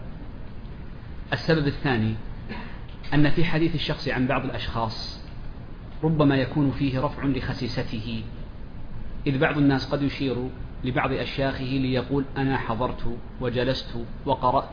السبب الثاني أن في حديث الشخص عن بعض الأشخاص ربما يكون فيه رفع لخسيسته، إذ بعض الناس قد يشير لبعض أشياخه ليقول أنا حضرت وجلست وقرأت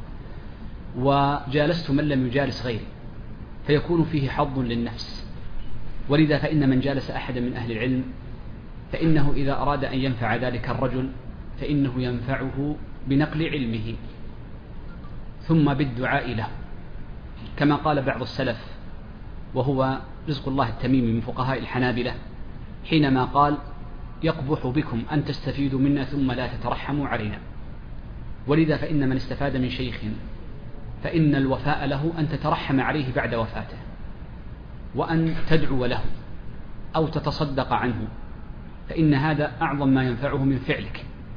وجالست من لم يجالس غيري، فيكون فيه حظ للنفس. ولذا فإن من جالس أحدا من أهل العلم فإنه إذا أراد أن ينفع ذلك الرجل فإنه ينفعه بنقل علمه ثم بالدعاء له، كما قال بعض السلف وهو رزق الله التميمي من فقهاء الحنابلة حينما قال يقبح بكم أن تستفيدوا منا ثم لا تترحموا علينا. ولذا فإن من استفاد من شيخ فإن الوفاء له أن تترحم عليه بعد وفاته، وأن تدعو له أو تتصدق عنه، فإن هذا أعظم ما ينفعه من فعلك.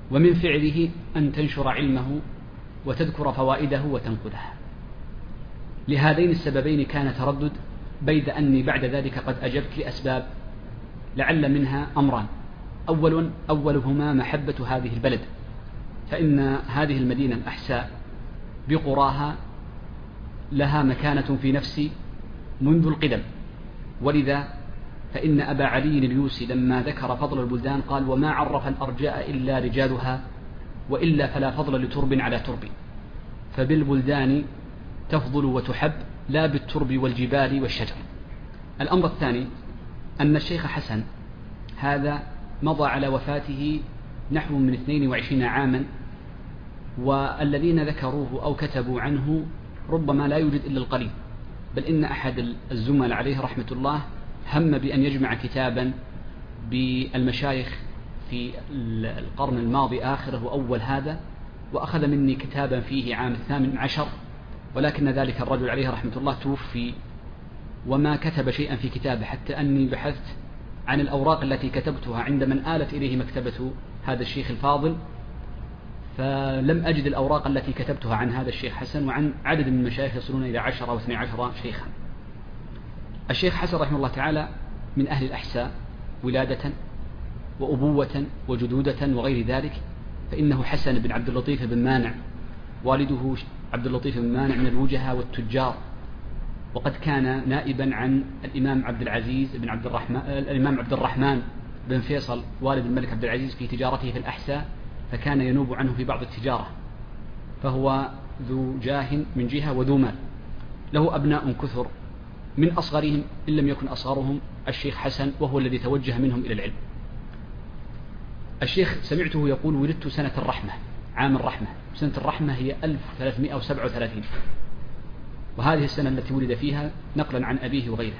ومن فعله أن تنشر علمه وتذكر فوائده وتنقلها. لهذين السببين كان تردد، بيد أني بعد ذلك قد أجبت لأسباب، لعل منها أمران: أول أولهما محبة هذه البلد، فإن هذه المدينة الأحساء بقراها لها مكانة في نفسي منذ القدم، ولذا فإن أبا علي اليوسي لما ذكر فضل البلدان قال: وما عرف الأرجاء إلا رجالها، وإلا فلا فضل لترب على ترب، فبالبلدان تفضل وتحب لا بالترب والجبال والشجر. الأمر الثاني أن الشيخ حسن هذا مضى على وفاته نحو من اثنين وعشرين عاما، والذين ذكروه أو كتبوا عنه ربما لا يوجد إلا القليل، بل إن أحد الزملاء عليه رحمة الله هم بأن يجمع كتابا بالمشايخ في القرن الماضي آخره وأول هذا، وأخذ مني كتابا فيه عام الثامن عشر، ولكن ذلك الرجل عليه رحمة الله توفي وما كتب شيئا في كتابه، حتى أني بحثت عن الأوراق التي كتبتها عند من آلت إليه مكتبة هذا الشيخ الفاضل، فلم أجد الأوراق التي كتبتها عن هذا الشيخ حسن وعن عدد من المشايخ يصلون إلى عشرة أو اثني عشر شيخا. الشيخ حسن رحمه الله تعالى من أهل الأحساء ولادة وأبوة وجدودة وغير ذلك، فإنه حسن بن عبد اللطيف بن مانع، والده عبد اللطيف بن مانع من الوجهاء والتجار، وقد كان نائبا عن الإمام عبد العزيز بن عبد الرحمن الإمام عبد الرحمن بن فيصل والد الملك عبد العزيز في تجارته في الأحساء، فكان ينوب عنه في بعض التجارة، فهو ذو جاه من جهة وذو مال. له أبناء كثر، من أصغرهم إن لم يكن أصغرهم الشيخ حسن، وهو الذي توجه منهم إلى العلم. الشيخ سمعته يقول: ولدت سنة الرحمة، عام الرحمة. سنة الرحمة هي ألف وثلاثمائة وسبعة وثلاثين، وهذه السنة التي ولد فيها نقلا عن أبيه وغيره.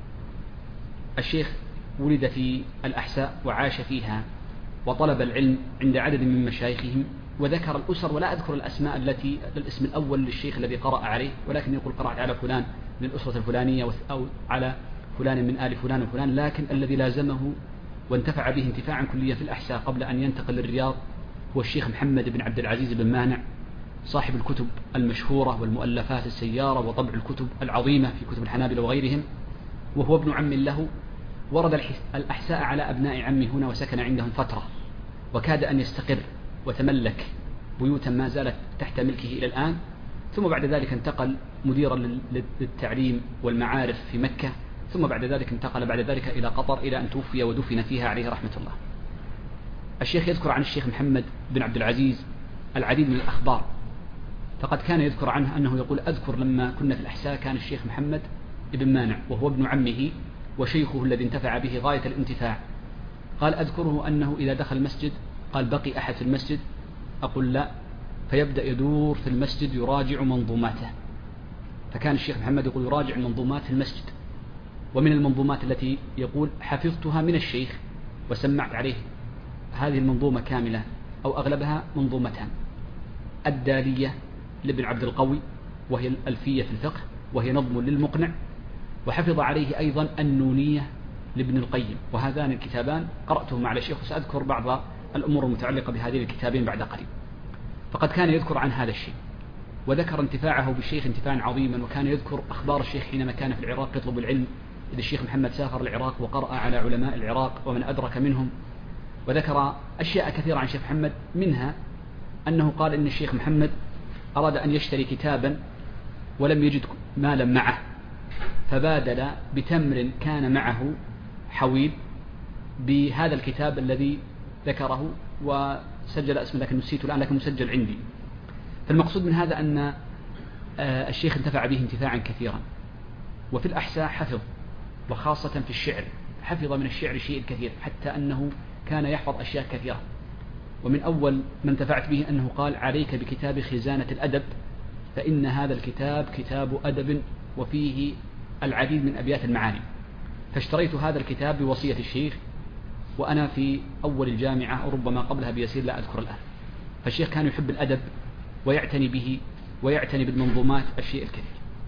الشيخ ولد في الأحساء وعاش فيها وطلب العلم عند عدد من مشايخهم، وذكر الأسر ولا أذكر الأسماء التي الاسم الأول للشيخ الذي قرأ عليه، ولكن يقول قرأت على فلان من الأسرة الفلانية أو على فلان من آل فلان وفلان، لكن الذي لازمه وانتفع به انتفاعا كليا في الأحساء قبل أن ينتقل للرياض هو الشيخ محمد بن عبد العزيز بن مانع، صاحب الكتب المشهورة والمؤلفات السيارة وطبع الكتب العظيمة في كتب الحنابلة وغيرهم، وهو ابن عم له. ورد الأحساء على أبناء عمه هنا وسكن عندهم فترة، وكاد أن يستقر وتملك بيوتا ما زالت تحت ملكه إلى الآن، ثم بعد ذلك انتقل مديرا للتعليم والمعارف في مكة، ثم بعد ذلك انتقل بعد ذلك إلى قطر إلى أن توفي ودفن فيها عليه رحمة الله. الشيخ يذكر عن الشيخ محمد بن عبد العزيز العديد من الأخبار، فقد كان يذكر عنه أنه يقول: أذكر لما كنا في الأحساء كان الشيخ محمد بن مانع وهو ابن عمه وشيخه الذي انتفع به غاية الانتفاع، قال: أذكره أنه إذا دخل المسجد قال: بقي أحد في المسجد؟ أقول: لا، فيبدأ يدور في المسجد يراجع منظوماته. فكان الشيخ محمد يقول يراجع منظومات في المسجد، ومن المنظومات التي يقول حفظتها من الشيخ وسمعت عليه هذه المنظومة كاملة أو أغلبها منظومتان: الدالية لابن عبد القوي وهي الألفية في الفقه وهي نظم للمقنع، وحفظ عليه أيضا النونية لابن القيم، وهذان الكتابان قرأتهما على الشيخ، وسأذكر بعض الأمور المتعلقة بهذين الكتابين بعد قليل. فقد كان يذكر عن هذا الشيء، وذكر انتفاعه بالشيخ انتفاعا عظيما، وكان يذكر أخبار الشيخ حينما كان في العراق يطلب العلم، إذ الشيخ محمد سافر العراق وقرأ على علماء العراق ومن أدرك منهم، وذكر أشياء كثيرة عن الشيخ محمد، منها أنه قال إن الشيخ محمد أراد أن يشتري كتابا ولم يجد مالا معه، فبادل بتمر كان معه حويل بهذا الكتاب الذي ذكره وسجل اسمه، لكن نسيته الآن، لكن مسجل عندي. فالمقصود من هذا أن الشيخ انتفع به انتفاعا كثيرا، وفي الأحساء حفظ، وخاصة في الشعر حفظ من الشعر شيء كثير، حتى أنه كان يحفظ أشياء كثيرة. ومن أول من انتفعت به أنه قال: عليك بكتاب خزانة الأدب، فإن هذا الكتاب كتاب أدب وفيه العديد من أبيات المعاني. فاشتريت هذا الكتاب بوصية الشيخ وأنا في أول الجامعة، أو ربما قبلها بيسير لا أذكر الآن. فالشيخ كان يحب الأدب ويعتني به ويعتني بالمنظومات الشيء الكثير.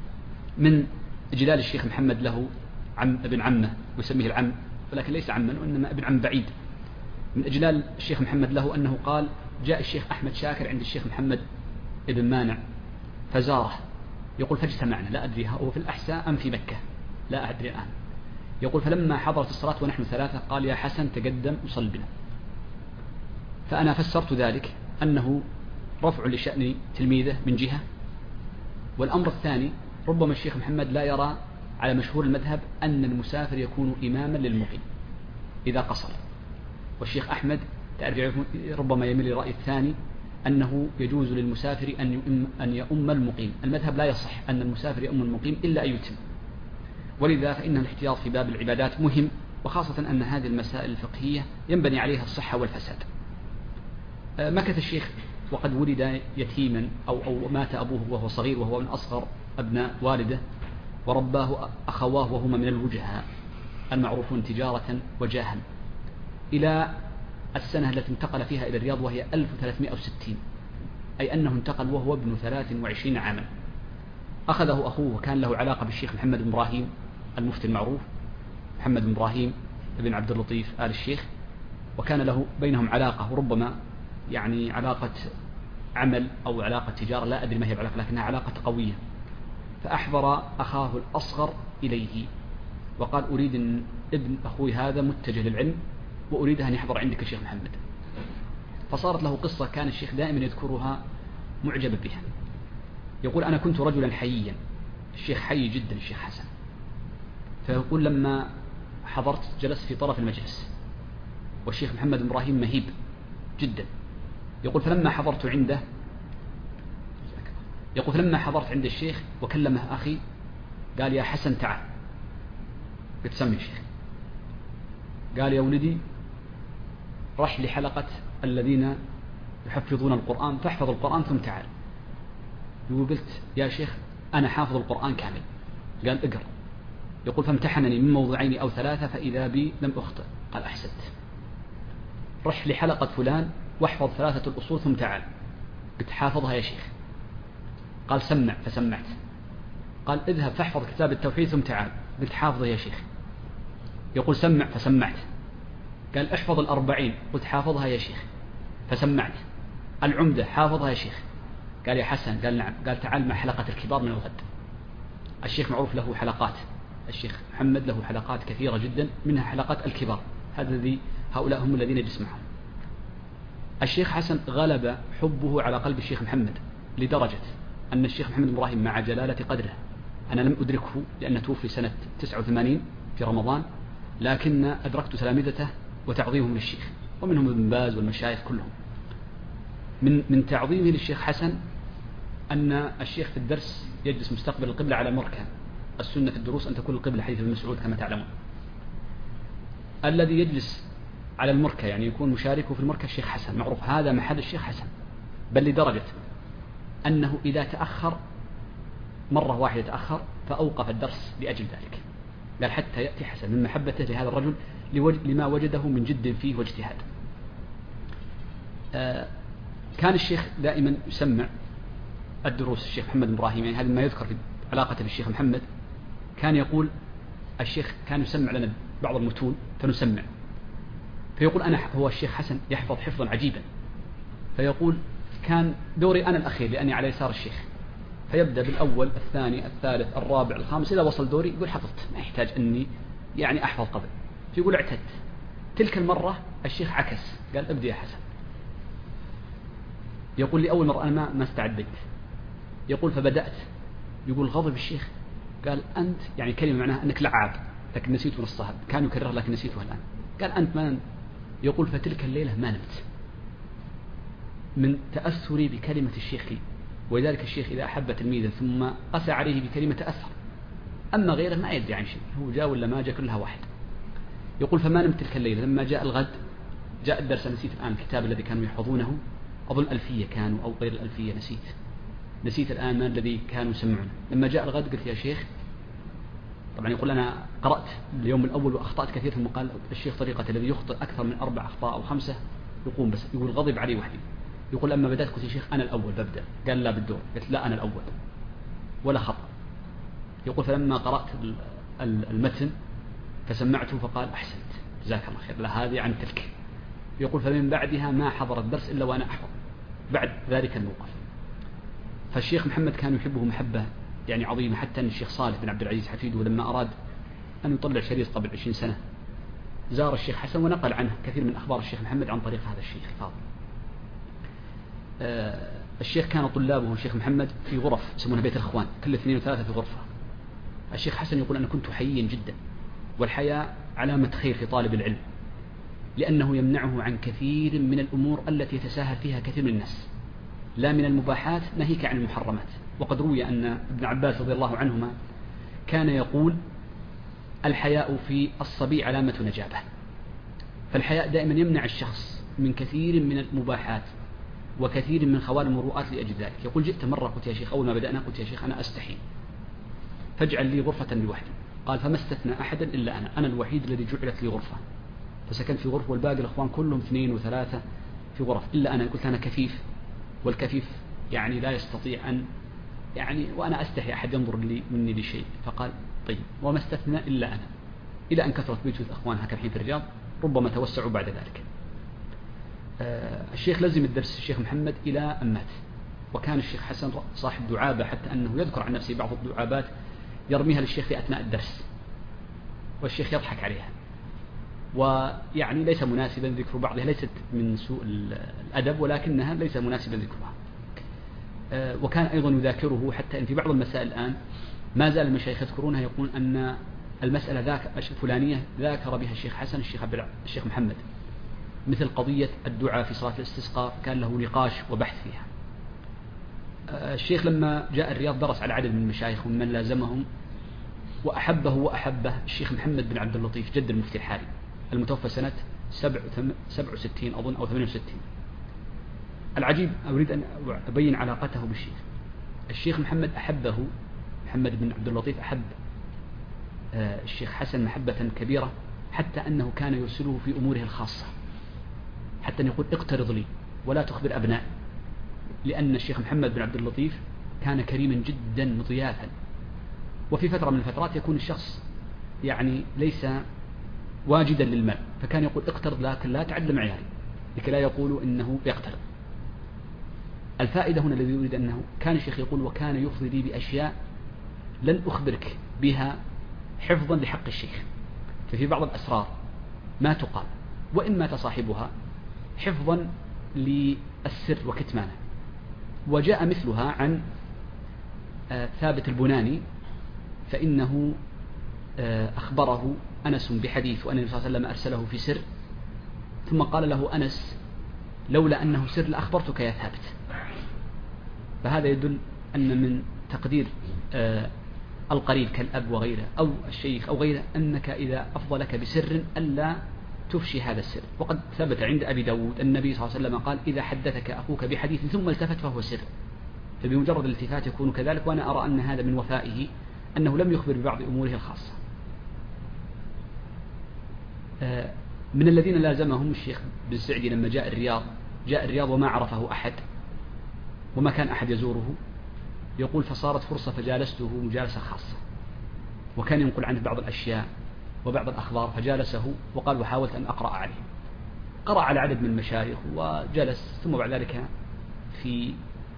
من إجلال الشيخ محمد له عم ابن عمه، ويسميه العم ولكن ليس عما، وإنما ابن عم بعيد. من إجلال الشيخ محمد له أنه قال: جاء الشيخ أحمد شاكر عند الشيخ محمد ابن مانع فزاره، يقول فاجتمعنا، لا أدري هو في الأحساء أم في مكة، لا أدري الآن. يقول فلما حضرت الصلاة ونحن ثلاثة قال يا حسن تقدم وصل بنا. فأنا فسرت ذلك أنه رفع لشأن تلميذه من جهة، والأمر الثاني ربما الشيخ محمد لا يرى على مشهور المذهب أن المسافر يكون إماما للمقيم إذا قصر، والشيخ أحمد ربما يميل للرأي الثاني أنه يجوز للمسافر أن يؤم, أن يؤم المقيم. المذهب لا يصح أن المسافر يؤم المقيم إلا أن يتم، ولذا فإن الاحتياط في باب العبادات مهم، وخاصة أن هذه المسائل الفقهية ينبني عليها الصحة والفساد. مكث الشيخ وقد ولد يتيما أو, أو مات أبوه وهو صغير وهو من أصغر أبناء والده، ورباه أخواه وهما من الوجهاء المعروفون تجارة وجاها، إلى السنة التي انتقل فيها إلى الرياض وهي ألف وثلاثمائة وستين، أي أنه انتقل وهو ابن ثلاث وعشرين عاما. أخذه أخوه وكان له علاقة بالشيخ محمد بن إبراهيم المفتي المعروف، محمد بن إبراهيم بن عبد اللطيف آل الشيخ، وكان له بينهم علاقة، وربما يعني علاقة عمل أو علاقة تجارة، لا أدري ما هي العلاقة لكنها علاقة قوية. فأحضر أخاه الأصغر إليه وقال أريد أن ابن أخوي هذا متجه للعلم وأريد أن يحضر عندك الشيخ محمد. فصارت له قصة كان الشيخ دائما يذكرها معجب بها. يقول أنا كنت رجلا حييا، الشيخ حي جدا الشيخ حسن، فيقول لما حضرت جلست في طرف المجلس والشيخ محمد بن إبراهيم مهيب جدا. يقول فلما حضرت عنده يقول فلما حضرت عند الشيخ وكلمه أخي قال يا حسن تعال، بتسمي الشيخ، قال يا ولدي رح لحلقة الذين يحفظون القرآن فاحفظ القرآن ثم تعال. يقول قلت يا شيخ أنا حافظ القرآن كامل. قال اقرأ. يقول فامتحنني من موضوعين أو ثلاثة فإذا بي لم أخطئ. قال أحسنت. رح لحلقة فلان واحفظ ثلاثة الأصول ثم تعال. قلت حافظها يا شيخ. قال سمع فسمعت. قال اذهب فاحفظ كتاب التوحيد ثم تعال. قلت حافظه يا شيخ. يقول سمع فسمعت. قال احفظ الأربعين. قلت حافظها يا شيخ فسمعت. العمدة حافظها يا شيخ. قال يا حسن. قال نعم. قال تعال مع حلقة الكبار من الغد. الشيخ معروف له حلقات، الشيخ محمد له حلقات كثيرة جدا، منها حلقات الكبار، هذا الذي هؤلاء هم الذين يجلس معهم. الشيخ حسن غلب حبه على قلب الشيخ محمد لدرجة أن الشيخ محمد بن إبراهيم مع جلالة قدره، أنا لم أدركه لأنه توفي سنة تسعة وثمانين في رمضان، لكن أدركت تلامذته وتعظيمهم للشيخ، ومنهم ابن باز والمشايخ كلهم. من من تعظيمه للشيخ حسن أن الشيخ في الدرس يجلس مستقبل القبلة على مركع، السنة في الدروس أن تكون القبلة حديث ابن مسعود كما تعلمون. الذي يجلس على المركع يعني يكون مشاركه في المركع الشيخ حسن، معروف هذا محل الشيخ حسن، بل لدرجة أنه إذا تأخر مرة واحدة تأخر فأوقف الدرس لأجل ذلك. قال حتى يأتي حسن من محبته لهذا الرجل لما وجده من جد فيه واجتهاد. آه كان الشيخ دائما يسمع الدروس، الشيخ محمد بن إبراهيم، يعني هذا ما يذكر في علاقته بالشيخ محمد. كان يقول الشيخ كان يسمع لنا بعض المتون فنسمع، فيقول أنا هو الشيخ حسن يحفظ حفظا عجيبا، فيقول كان دوري أنا الأخير لأني على يسار الشيخ، فيبدأ بالأول الثاني الثالث الرابع الخامس، إذا وصل دوري يقول حفظت ما يحتاج أني يعني أحفظ قبل، فيقول اعتدت. تلك المرة الشيخ عكس قال ابدأ يا حسن. يقول لي أول مرة أنا ما ما استعدت، يقول فبدأت، يقول غضب الشيخ قال أنت، يعني كلمة معناها أنك لعاب لكن نسيت نصها، كان يكررها لكن نسيتها الآن. قال أنت ما، يقول فتلك الليلة ما نمت من تأثري بكلمة الشيخ لي، ولذلك الشيخ إذا أحب تلميذا ثم قسى عليه بكلمة تأثر، أما غيره ما يدري عن شيء، هو جاء ولا ما جاء كلها واحد. يقول فما نمت تلك الليلة، لما جاء الغد جاء الدرس، نسيت الآن الكتاب الذي كانوا يحفظونه، أظن ألفية كانوا أو غير الألفية، نسيت نسيت الآن ما الذي كانوا يسمعون. لما جاء الغد قلت يا شيخ، طبعا يقول أنا قرأت اليوم الأول وأخطأت كثير، ثم قال الشيخ طريقة الذي يخطئ أكثر من أربع أخطاء أو خمسة يقوم بس، يقول غضب علي وحدي. يقول أما بدأت قلت يا شيخ أنا الأول ببدأ، قال لا بالدور، قلت لا أنا الأول ولا خطأ. يقول فلما قرأت المتن فسمعته فقال أحسنت جزاك الله خير، لا هذه عن تلك. يقول فمن بعدها ما حضر الدرس إلا وأنا أحضر بعد ذلك الموقف. فالشيخ محمد كان يحبه محبة يعني عظيمة، حتى أن الشيخ صالح بن عبد العزيز حفيده لما أراد أن يطلع شريط قبل عشرين سنة زار الشيخ حسن ونقل عنه كثير من أخبار الشيخ محمد عن طريق هذا الشيخ الفاضل. آه الشيخ كان طلابه الشيخ محمد في غرف يسمونها بيت الإخوان، كل اثنين وثلاثة في غرفة. الشيخ حسن يقول أنا كنت حييا جدا، والحياء علامة خير في طالب العلم، لأنه يمنعه عن كثير من الأمور التي يتساهل فيها كثير من الناس، لا من المباحات ناهيك عن المحرمات. وقد روي أن ابن عباس رضي الله عنهما كان يقول الحياء في الصبي علامة نجابة. فالحياء دائما يمنع الشخص من كثير من المباحات وكثير من خوال المروءات لأجل ذلك. يقول جئت مرة قلت يا شيخ، أول ما بدأنا قلت يا شيخ أنا أستحي فاجعل لي غرفة لوحدي. قال فما استثنى أحدا إلا أنا، أنا الوحيد الذي جعلت لي غرفة، فسكنت في غرفة والباقي الأخوان كلهم اثنين وثلاثة في غرف إلا أنا. قلت أنا كفيف، والكفيف يعني لا يستطيع أن يعني وأنا أستحي أحد ينظر لي مني لشيء. فقال طيب وما استثنى إلا أنا، إلى أن كثرت بيوت الأخوان هكذا الحين في الرياض ربما توسعوا بعد ذلك. آه الشيخ لزم الدرس الشيخ محمد إلى أن مات. وكان الشيخ حسن صاحب دعابة، حتى أنه يذكر عن نفسه بعض الدعابات يرميها للشيخ في أثناء الدرس والشيخ يضحك عليها، ويعني ليس مناسبا ذكر بعضها، ليست من سوء الأدب ولكنها ليس مناسبا ذكرها. آه وكان أيضا يذاكره، حتى أن في بعض المسائل الآن ما زال المشايخ يذكرونها، يقول أن المسألة ذاك الفلانية ذاكر بها الشيخ حسن الشيخ الشيخ محمد، مثل قضية الدعاء في صلاة الاستسقاء كان له نقاش وبحث فيها. الشيخ لما جاء الرياض درس على عدد من المشايخ ومن لازمهم وأحبه وأحبه الشيخ محمد بن عبد اللطيف جد المفتي الحالي المتوفى سنة سبع وستين أظن أو ثمانية وستين. العجيب أريد أن أبين علاقته بالشيخ. الشيخ محمد أحبه، محمد بن عبد اللطيف أحب الشيخ حسن محبة كبيرة، حتى أنه كان يرسله في أموره الخاصة، حتى أن يقول اقترض لي ولا تخبر أبنائي، لأن الشيخ محمد بن عبد اللطيف كان كريما جدا مضيافا. وفي فترة من الفترات يكون الشخص يعني ليس واجدا للمال، فكان يقول اقترض لكن لا تعلم عيالي، لكي لا يقولوا إنه يقترض. الفائدة هنا الذي يريد أنه كان الشيخ يقول وكان يفضي لي بأشياء لن أخبرك بها حفظا لحق الشيخ، ففي بعض الأسرار ما تقال وإن مات صاحبها حفظا للسر وكتمانه. وجاء مثلها عن ثابت البناني، فإنه أخبره أنس بحديث وأن النبي صلى الله عليه وسلم أرسله في سر، ثم قال له أنس لولا أنه سر لأخبرتك يا ثابت. فهذا يدل أن من تقدير القريب كالأب وغيره أو الشيخ أو غيره أنك إذا أفضى لك بسر ألا تفشي هذا السر. وقد ثبت عند أبي داود النبي صلى الله عليه وسلم قال إذا حدثك أخوك بحديث ثم التفت فهو سر، فبمجرد الالتفات يكون كذلك. وأنا أرى أن هذا من وفائه أنه لم يخبر ببعض أموره الخاصة. من الذين لازمهم الشيخ بن سعدي لما جاء الرياض، جاء الرياض وما عرفه أحد وما كان أحد يزوره، يقول فصارت فرصة فجالسته مجالسة خاصة، وكان ينقل عنه بعض الأشياء وبعض الأخبار، فجالسه وقال وحاولت أن أقرأ عليه. قرأ على عدد من المشايخ وجلس، ثم بعد ذلك في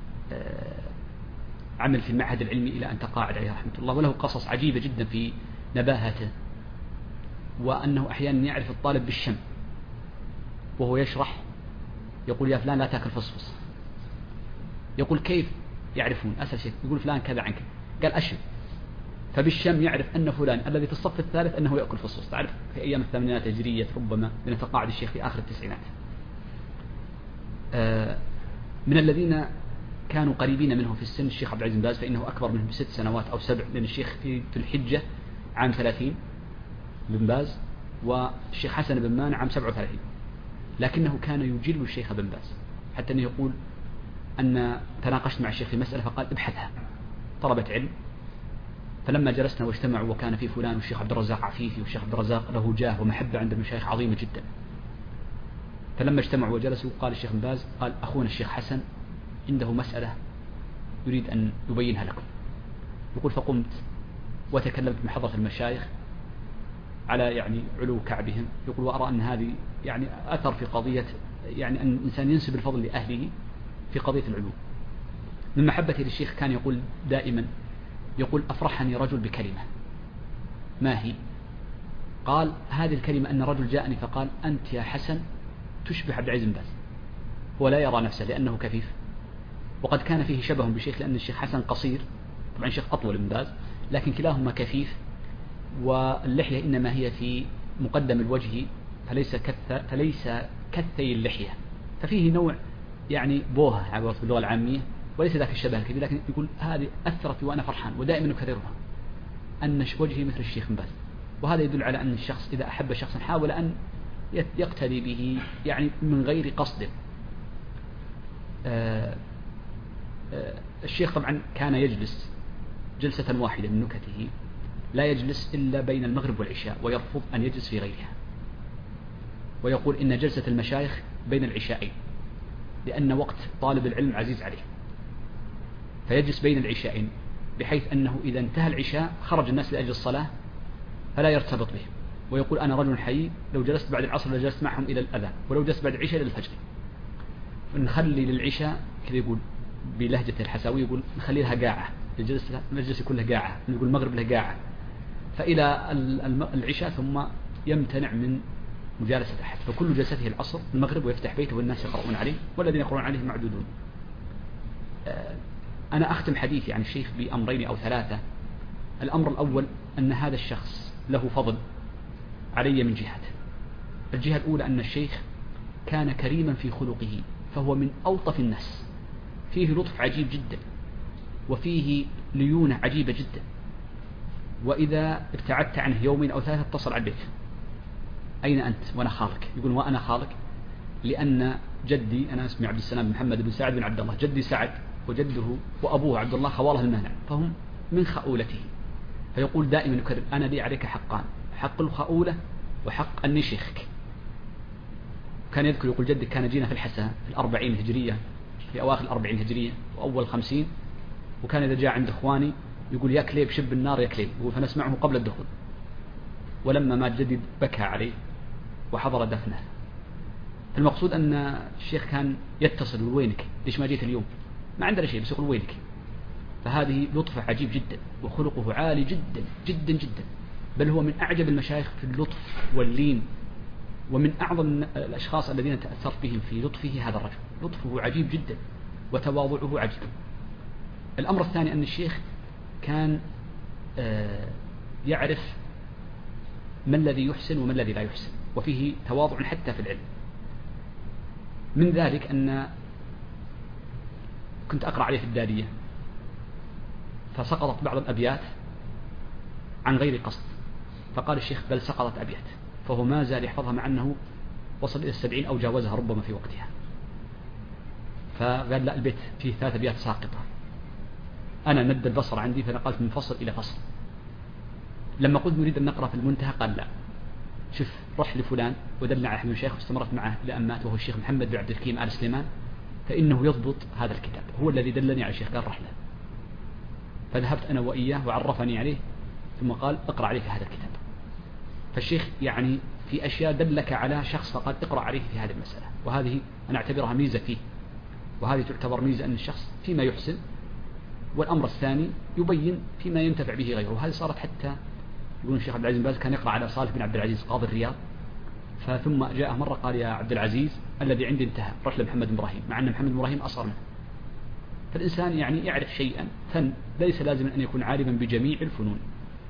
عمل في المعهد العلمي إلى أن تقاعد عليه رحمة الله. وله قصص عجيبة جدا في نباهته، وأنه أحيانا يعرف الطالب بالشم وهو يشرح، يقول يا فلان لا تأكل فصفص. يقول كيف يعرفون؟ أسأل شيء يقول فلان كذا عنك، قال أشم، فبالشم يعرف أن فلان الذي في الصف الثالث أنه يأكل فصفص. تعرف في أيام الثمانينات الهجرية ربما لنتقاعد الشيخ في آخر التسعينات. من الذين كانوا قريبين منه في السن الشيخ عبد العزيز بن باز، فإنه أكبر منه بست سنوات أو سبع، لأن الشيخ في الحجة عام ثلاثين بن باز، والشيخ حسن بن مانع عام سبعة وثلاثين، لكنه كان يجل الشيخ بن باز، حتى أنه يقول أن تناقشت مع الشيخ في مسألة فقال ابحثها، طلبة علم. فلما جلسنا واجتمعوا وكان في فلان والشيخ عبد الرزاق عفيفي، والشيخ عبد الرزاق له جاه ومحبة عند المشايخ عظيمة جدا، فلما اجتمعوا وجلسوا قال الشيخ بن باز قال أخونا الشيخ حسن عنده مسألة يريد أن يبينها لكم. يقول فقمت وتكلمت بحضرة المشايخ على يعني علو كعبهم، يقول وأرى أن هذه يعني أثر في قضية يعني أن الإنسان ينسب الفضل لأهله في قضية العلو. من محبته للشيخ كان يقول دائما، يقول أفرحني رجل بكلمة، ما هي؟ قال هذه الكلمة أن رجل جاءني فقال أنت يا حسن تشبه عبد العزيز بن باز، هو لا يرى نفسه لأنه كفيف، وقد كان فيه شبه بشيخ لأن الشيخ حسن قصير، طبعا الشيخ أطول من باز، لكن كلاهما كفيف، واللحية إنما هي في مقدم الوجه فليس كث فليس كثي اللحية، ففيه نوع يعني بوهة على اللغة العامية، وليس ذاك الشبه الكبير، لكن يقول هذه أثرت وأنا فرحان ودائما أكررها أن وجهي مثل الشيخ بن باز. وهذا يدل على أن الشخص إذا أحب شخصا حاول أن يقتدي به يعني من غير قصد. آآ آآ الشيخ طبعا كان يجلس جلسة واحدة من نكته لا يجلس إلا بين المغرب والعشاء، ويرفض أن يجلس في غيرها، ويقول إن جلسة المشايخ بين العشاءين لأن وقت طالب العلم عزيز عليه، فيجلس بين العشاءين بحيث أنه إذا انتهى العشاء خرج الناس لأجل الصلاة فلا يرتبط بهم، ويقول أنا رجل حي لو جلست بعد العصر لجلست معهم إلى الأذان، ولو جلست بعد العشاء إلى الفجر. نخلي للعشاء كذا، يقول بلهجة الحساوي يقول نخلي لها قاعة، المجلس يكون له قاعة، نقول المغرب له قاعة، فإلى العشاء ثم يمتنع من مجالسة أحد، فكل جلسته العصر المغرب ويفتح بيته والناس يقرؤون عليه، والذين يقرؤون عليه معدودون. أنا أختم حديثي عن الشيخ بأمرين أو ثلاثة. الأمر الأول أن هذا الشخص له فضل علي من جهته. الجهة الأولى أن الشيخ كان كريما في خلقه، فهو من ألطف الناس، فيه لطف عجيب جدا، وفيه ليونة عجيبة جدا، وإذا ابتعدت عنه يومين أو ثلاثة اتصل على البيت، أين أنت؟ وأنا خالك. يقول وأنا خالك لأن جدي، أنا اسمي عبد السلام بن محمد بن سعد بن عبد الله، جدي سعد وجده وأبوه عبد الله خواله المانع، فهم من خؤولته. فيقول دائما يكرر أنا لي عليك حقان، حق الخؤولة وحق أني شيخك. كان يذكر يقول جدي كان جينا في الحسا في الأربعين الهجرية، في أواخر الأربعين الهجرية وأول الخمسين، وكان إذا جاء عند إخواني يقول يا كليب شب النار يا كليب، فنسمعه قبل الدخول. ولما مات جدي بكى عليه وحضر دفنه. المقصود أن الشيخ كان يتصل وينك، ليش ما جيت اليوم؟ ما عندنا شيء بس يقول وينك. فهذه لطفة عجيب جدا، وخلقه عالي جدا جدا جدا، بل هو من أعجب المشايخ في اللطف واللين، ومن أعظم الأشخاص الذين تأثرت بهم في لطفه هذا الرجل. لطفه عجيب جدا وتواضعه عجيب. الأمر الثاني أن الشيخ كان يعرف ما الذي يحسن وما الذي لا يحسن، وفيه تواضع حتى في العلم. من ذلك أن كنت أقرأ عليه في الدارية فسقطت بعض الأبيات عن غير قصد، فقال الشيخ بل سقطت أبيات، فهو ما زال يحفظها مع أنه وصل إلى السبعين أو جاوزها ربما في وقتها. فقال لا، البيت فيه ثلاث أبيات ساقطة، أنا ند البصر عندي فنقلت من فصل إلى فصل. لما قلت نريد أن نقرأ في المنتهى قال لا، شوف رح لفلان ودلنا على أحد الشيخ واستمرت معه إلى أن مات، وهو الشيخ محمد بن عبد الحكيم آل سليمان، فإنه يضبط هذا الكتاب، هو الذي دلني على الشيخ، قال رح له. فذهبت أنا وإياه وعرفني عليه، ثم قال اقرأ عليه في هذا الكتاب. فالشيخ يعني في أشياء دلك على شخص فقال اقرأ عليه في هذه المسألة، وهذه أنا أعتبرها ميزة فيه، وهذه تعتبر ميزة أن الشخص فيما يحسن، والأمر الثاني يبين فيما ينتفع به غيره. وهذه صارت حتى يقولون الشيخ عبد العزيز بن باز كان يقرأ على صالح بن عبد العزيز قاضي الرياض، فثم جاءه مرة قال يا عبد العزيز الذي عندي انتهى، رح لمحمد بن إبراهيم، مع أن محمد بن إبراهيم أصغر منه. فالإنسان يعني يعرف شيئا، فن ليس لازم أن يكون عالما بجميع الفنون.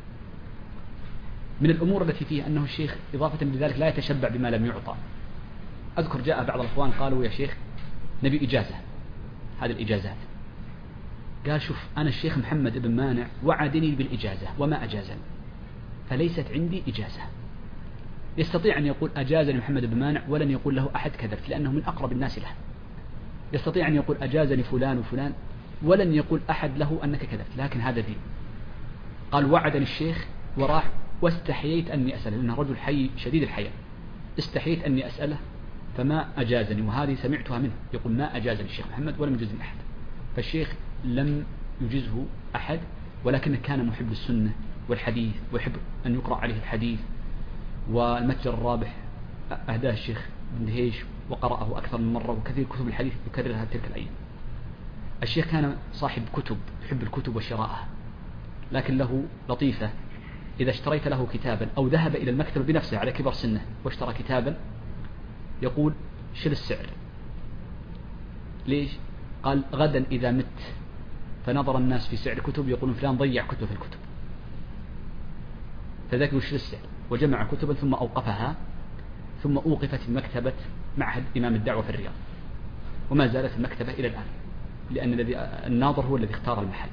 من الأمور التي فيها أنه الشيخ إضافة لذلك لا يتشبع بما لم يعطى. أذكر جاء بعض الأخوان قالوا يا شيخ نبي إجازة، هذه الإجازات. قال شوف أنا الشيخ محمد بن مانع وعدني بالإجازة وما أجازني، فليست عندي إجازة. يستطيع أن يقول أجازني محمد بن مانع ولن يقول له أحد كذبت، لأنه من أقرب الناس له. يستطيع أن يقول أجازني فلان وفلان ولن يقول أحد له أنك كذبت، لكن هذا دين. قال وعدني الشيخ وراح، واستحييت أني أسأله، لأنه رجل حي شديد الحياء، استحييت أني أسأله فما أجازني، وهذه سمعتها منه يقول ما أجازني الشيخ محمد ولم يجزني أحد. فالشيخ لم يجزه أحد، ولكنه كان محب السنة والحديث، ويحب أن يقرأ عليه الحديث، والمتجر الرابح أهداه الشيخ بن دهيش وقرأه أكثر من مرة، وكثير كتب الحديث يكررها تلك الأيام. الشيخ كان صاحب كتب، يحب الكتب وشراءها، لكن له لطيفة: إذا اشتريت له كتابا أو ذهب إلى المكتبة بنفسه على كبر سنه واشترى كتابا، يقول: شل السعر. ليش؟ قال: غدا إذا مت فنظر الناس في سعر الكتب يقولون فلان ضيع كتب في الكتب، فذاك شل السعر. وجمع كتبا ثم أوقفها، ثم أوقفت في مكتبة معهد إمام الدعوة في الرياض، وما زالت المكتبة إلى الآن، لأن الذي الناظر هو الذي اختار المحل.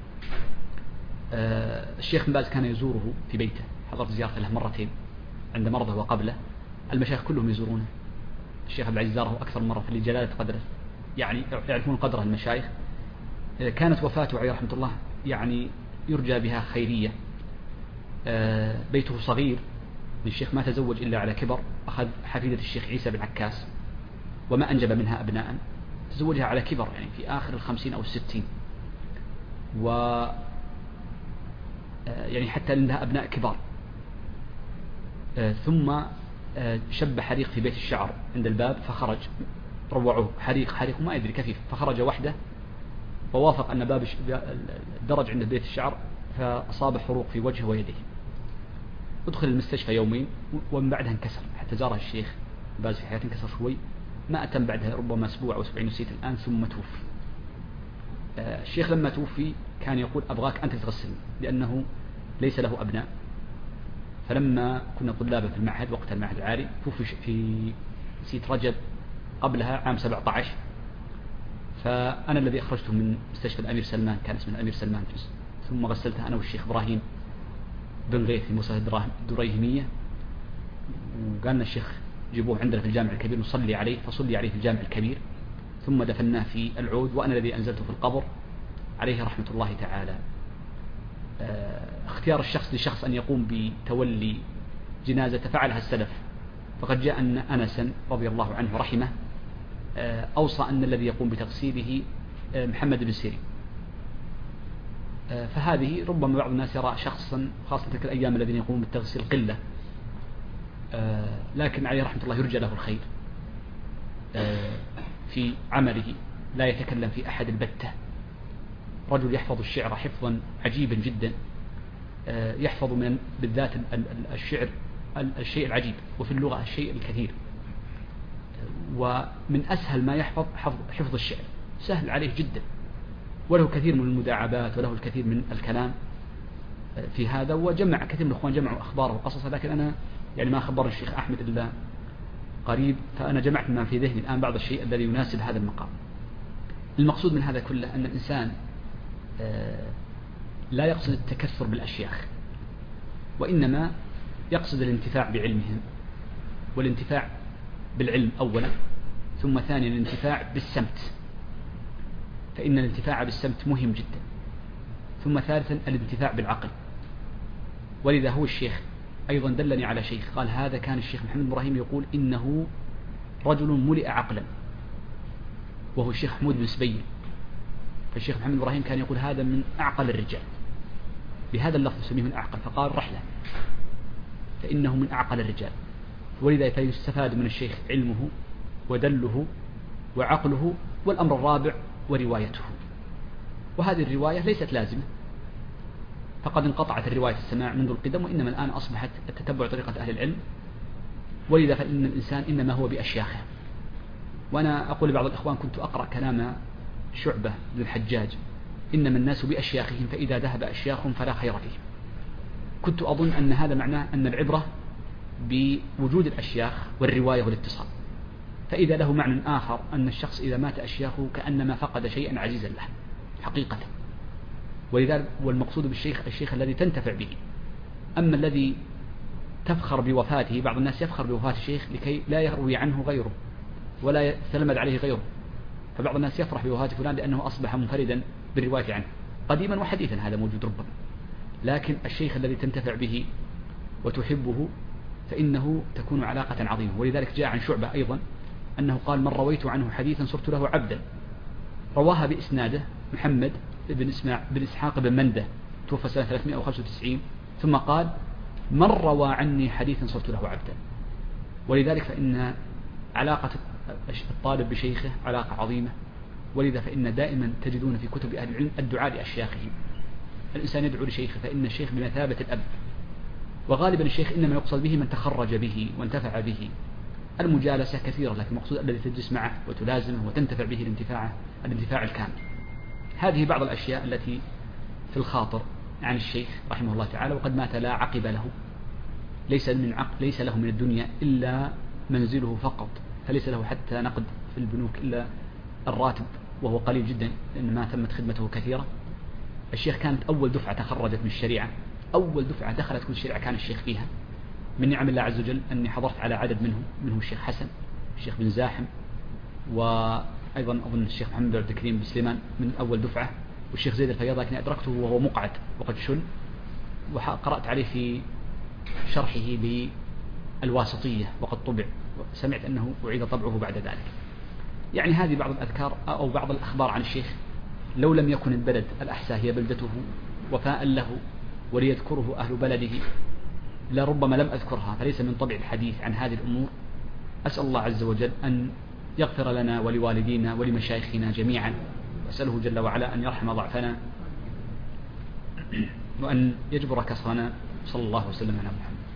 آه الشيخ بن باز كان يزوره في بيته، حضرت زيارته له مرتين عند مرضه وقبله. المشايخ كلهم يزورونه، الشيخ عبد العزيز زاره أكثر مرة لجلالة قدره، يعني يعرفون قدره المشايخ. آه كانت وفاته عليه رحمة الله يعني يرجى بها خيرية. آه بيته صغير، الشيخ ما تزوج إلا على كبر، أخذ حفيدة الشيخ عيسى بن عكاس وما أنجب منها أبناء، تزوجها على كبر يعني في آخر الخمسين أو الستين، و يعني حتى عندها أبناء كبار. ثم شب حريق في بيت الشعر عند الباب، فخرج، روعوه حريق حريق ما يدري كيف، فخرج وحده ووافق أن باب الدرج عند بيت الشعر، فأصاب حروق في وجهه ويده. ادخل المستشفى يومين ومن بعدها انكسر، حتى زاره الشيخ باز في حياته انكسر شوي، ما أتم بعدها ربما أسبوع أو أسبوعين نسيت الآن، ثم توفي. الشيخ لما توفي كان يقول: أبغاك أنت تغسلني، لأنه ليس له أبناء. فلما كنا طلابا في المعهد وقت المعهد العالي، توفي في نسيت رجب قبلها عام سبعة عشر، فأنا الذي أخرجته من مستشفى الأمير سلمان، كان اسمه الأمير سلمان، ثم غسلته أنا والشيخ إبراهيم بن غيث في مستشفى الدريهمية. وقالنا الشيخ جيبوه عندنا في الجامع الكبير نصلي عليه، فصلي عليه في الجامع الكبير، ثم دفناه في العود، وأنا الذي أنزلته في القبر عليه رحمة الله تعالى. اختيار الشخص لشخص أن يقوم بتولي جنازة فعلها السلف، فقد جاء أن أنسا رضي الله عنه رحمه أوصى أن الذي يقوم بتغسيله محمد بن سيرين. فهذه ربما بعض الناس يرى شخصا، خاصة تلك الأيام الذين يقومون بالتغسيل قلة، لكن عليه رحمة الله يرجى له الخير في عمله، لا يتكلم في أحد البتة، رجل يحفظ الشعر حفظا عجيبا جدا، يحفظ من بالذات الشعر الشيء العجيب، وفي اللغة الشيء الكثير، ومن أسهل ما يحفظ حفظ الشعر، سهل عليه جدا، وله كثير من المداعبات وله الكثير من الكلام في هذا. وجمع كثير من الأخوان جمعوا أخباره وقصصه، لكن أنا يعني ما خبرني الشيخ أحمد إلا قريب، فأنا جمعت ما في ذهني الآن بعض الشيء الذي يناسب هذا المقام. المقصود من هذا كله أن الإنسان لا يقصد التكثر بالأشياخ، وإنما يقصد الانتفاع بعلمهم، والانتفاع بالعلم أولا، ثم ثانيا الانتفاع بالسمت، فإن الانتفاع بالسمت مهم جدا، ثم ثالثا الانتفاع بالعقل. ولذا هو الشيخ أيضا دلني على شيخ، قال: هذا كان الشيخ محمد بن إبراهيم يقول إنه رجل ملئ عقلا، وهو الشيخ حمود بن سبيل. فالشيخ محمد بن إبراهيم كان يقول هذا من أعقل الرجال، بهذا اللفظ يسميه من أعقل، فقال رحلة، فإنه من أعقل الرجال. ولذا فيستفاد من الشيخ علمه ودله وعقله، والأمر الرابع وروايته. وهذه الرواية ليست لازمة، فقد انقطعت الرواية السماع منذ القدم، وإنما الآن أصبحت التتبع طريقة أهل العلم. ولذا فإن الإنسان إنما هو بأشياخه. وأنا أقول لبعض الإخوان: كنت أقرأ كلام شعبة بن الحجاج: إنما الناس بأشياخهم فإذا ذهب أشياخهم فلا خير فيهم. كنت أظن أن هذا معناه أن العبرة بوجود الأشياخ والرواية والاتصال، فإذا له معنى آخر أن الشخص إذا مات أشياخه كأنما فقد شيئا عزيزا له حقيقة. ولذلك والمقصود بالشيخ الشيخ الذي تنتفع به. أما الذي تفخر بوفاته، بعض الناس يفخر بوفاة الشيخ لكي لا يروي عنه غيره ولا يتلمذ عليه غيره، فبعض الناس يفرح بوفاة فلان لأنه أصبح منفردا بالرواية عنه قديما وحديثا، هذا موجود ربما. لكن الشيخ الذي تنتفع به وتحبه فإنه تكون علاقة عظيمة. ولذلك جاء عن شعبة أيضا أنه قال: من رويت عنه حديثا صرت له عبدا. رواها بإسناده محمد بن, إسماع بن إسحاق بن منده، توفى سنة ثلاثمائة وخمسة وتسعين، ثم قال: من روى عني حديثا صرت له عبدا. ولذلك فإن علاقة الطالب بشيخه علاقة عظيمة، ولذا فإن دائما تجدون في كتب أهل العلم الدعاء لأشياخه. الإنسان يدعو لشيخه فإن الشيخ بمثابة الأب، وغالبا الشيخ إنما يقصد به من تخرج به وانتفع به. المجالسة كثيرة، لكن المقصود الذي تجلس معه وتلازمه وتنتفع به الانتفاع الانتفاع الكامل. هذه بعض الأشياء التي في الخاطر عن الشيخ رحمه الله تعالى، وقد مات لا عقب له، ليس من عقب ليس له من الدنيا إلا منزله فقط، فليس له حتى نقد في البنوك إلا الراتب، وهو قليل جدا لأن ما تمت خدمته كثيرة. الشيخ كانت أول دفعة تخرجت من الشريعة، أول دفعة دخلت كل الشريعة كان الشيخ فيها. من نعم الله عز وجل أني حضرت على عدد منهم، منهم الشيخ حسن، الشيخ بن زاحم، وأيضا أظن الشيخ محمد عبد الكريم بن سليمان من أول دفعة، والشيخ زيد الفياض، لكن أدركته وهو مقعد وقد شل، وقرأت عليه في شرحه بالواسطية وقد طبع، سمعت أنه أعيد طبعه بعد ذلك. يعني هذه بعض الأذكار أو بعض الأخبار عن الشيخ، لو لم يكن البلد الأحساء هي بلدته وفاء له وليذكره أهل بلده لربما لم أذكرها، فليس من طبع الحديث عن هذه الأمور. أسأل الله عز وجل أن يغفر لنا ولوالدينا ولمشايخنا جميعا، وأسأله جل وعلا أن يرحم ضعفنا وأن يجبر كسرنا. صلى الله وسلم على محمد.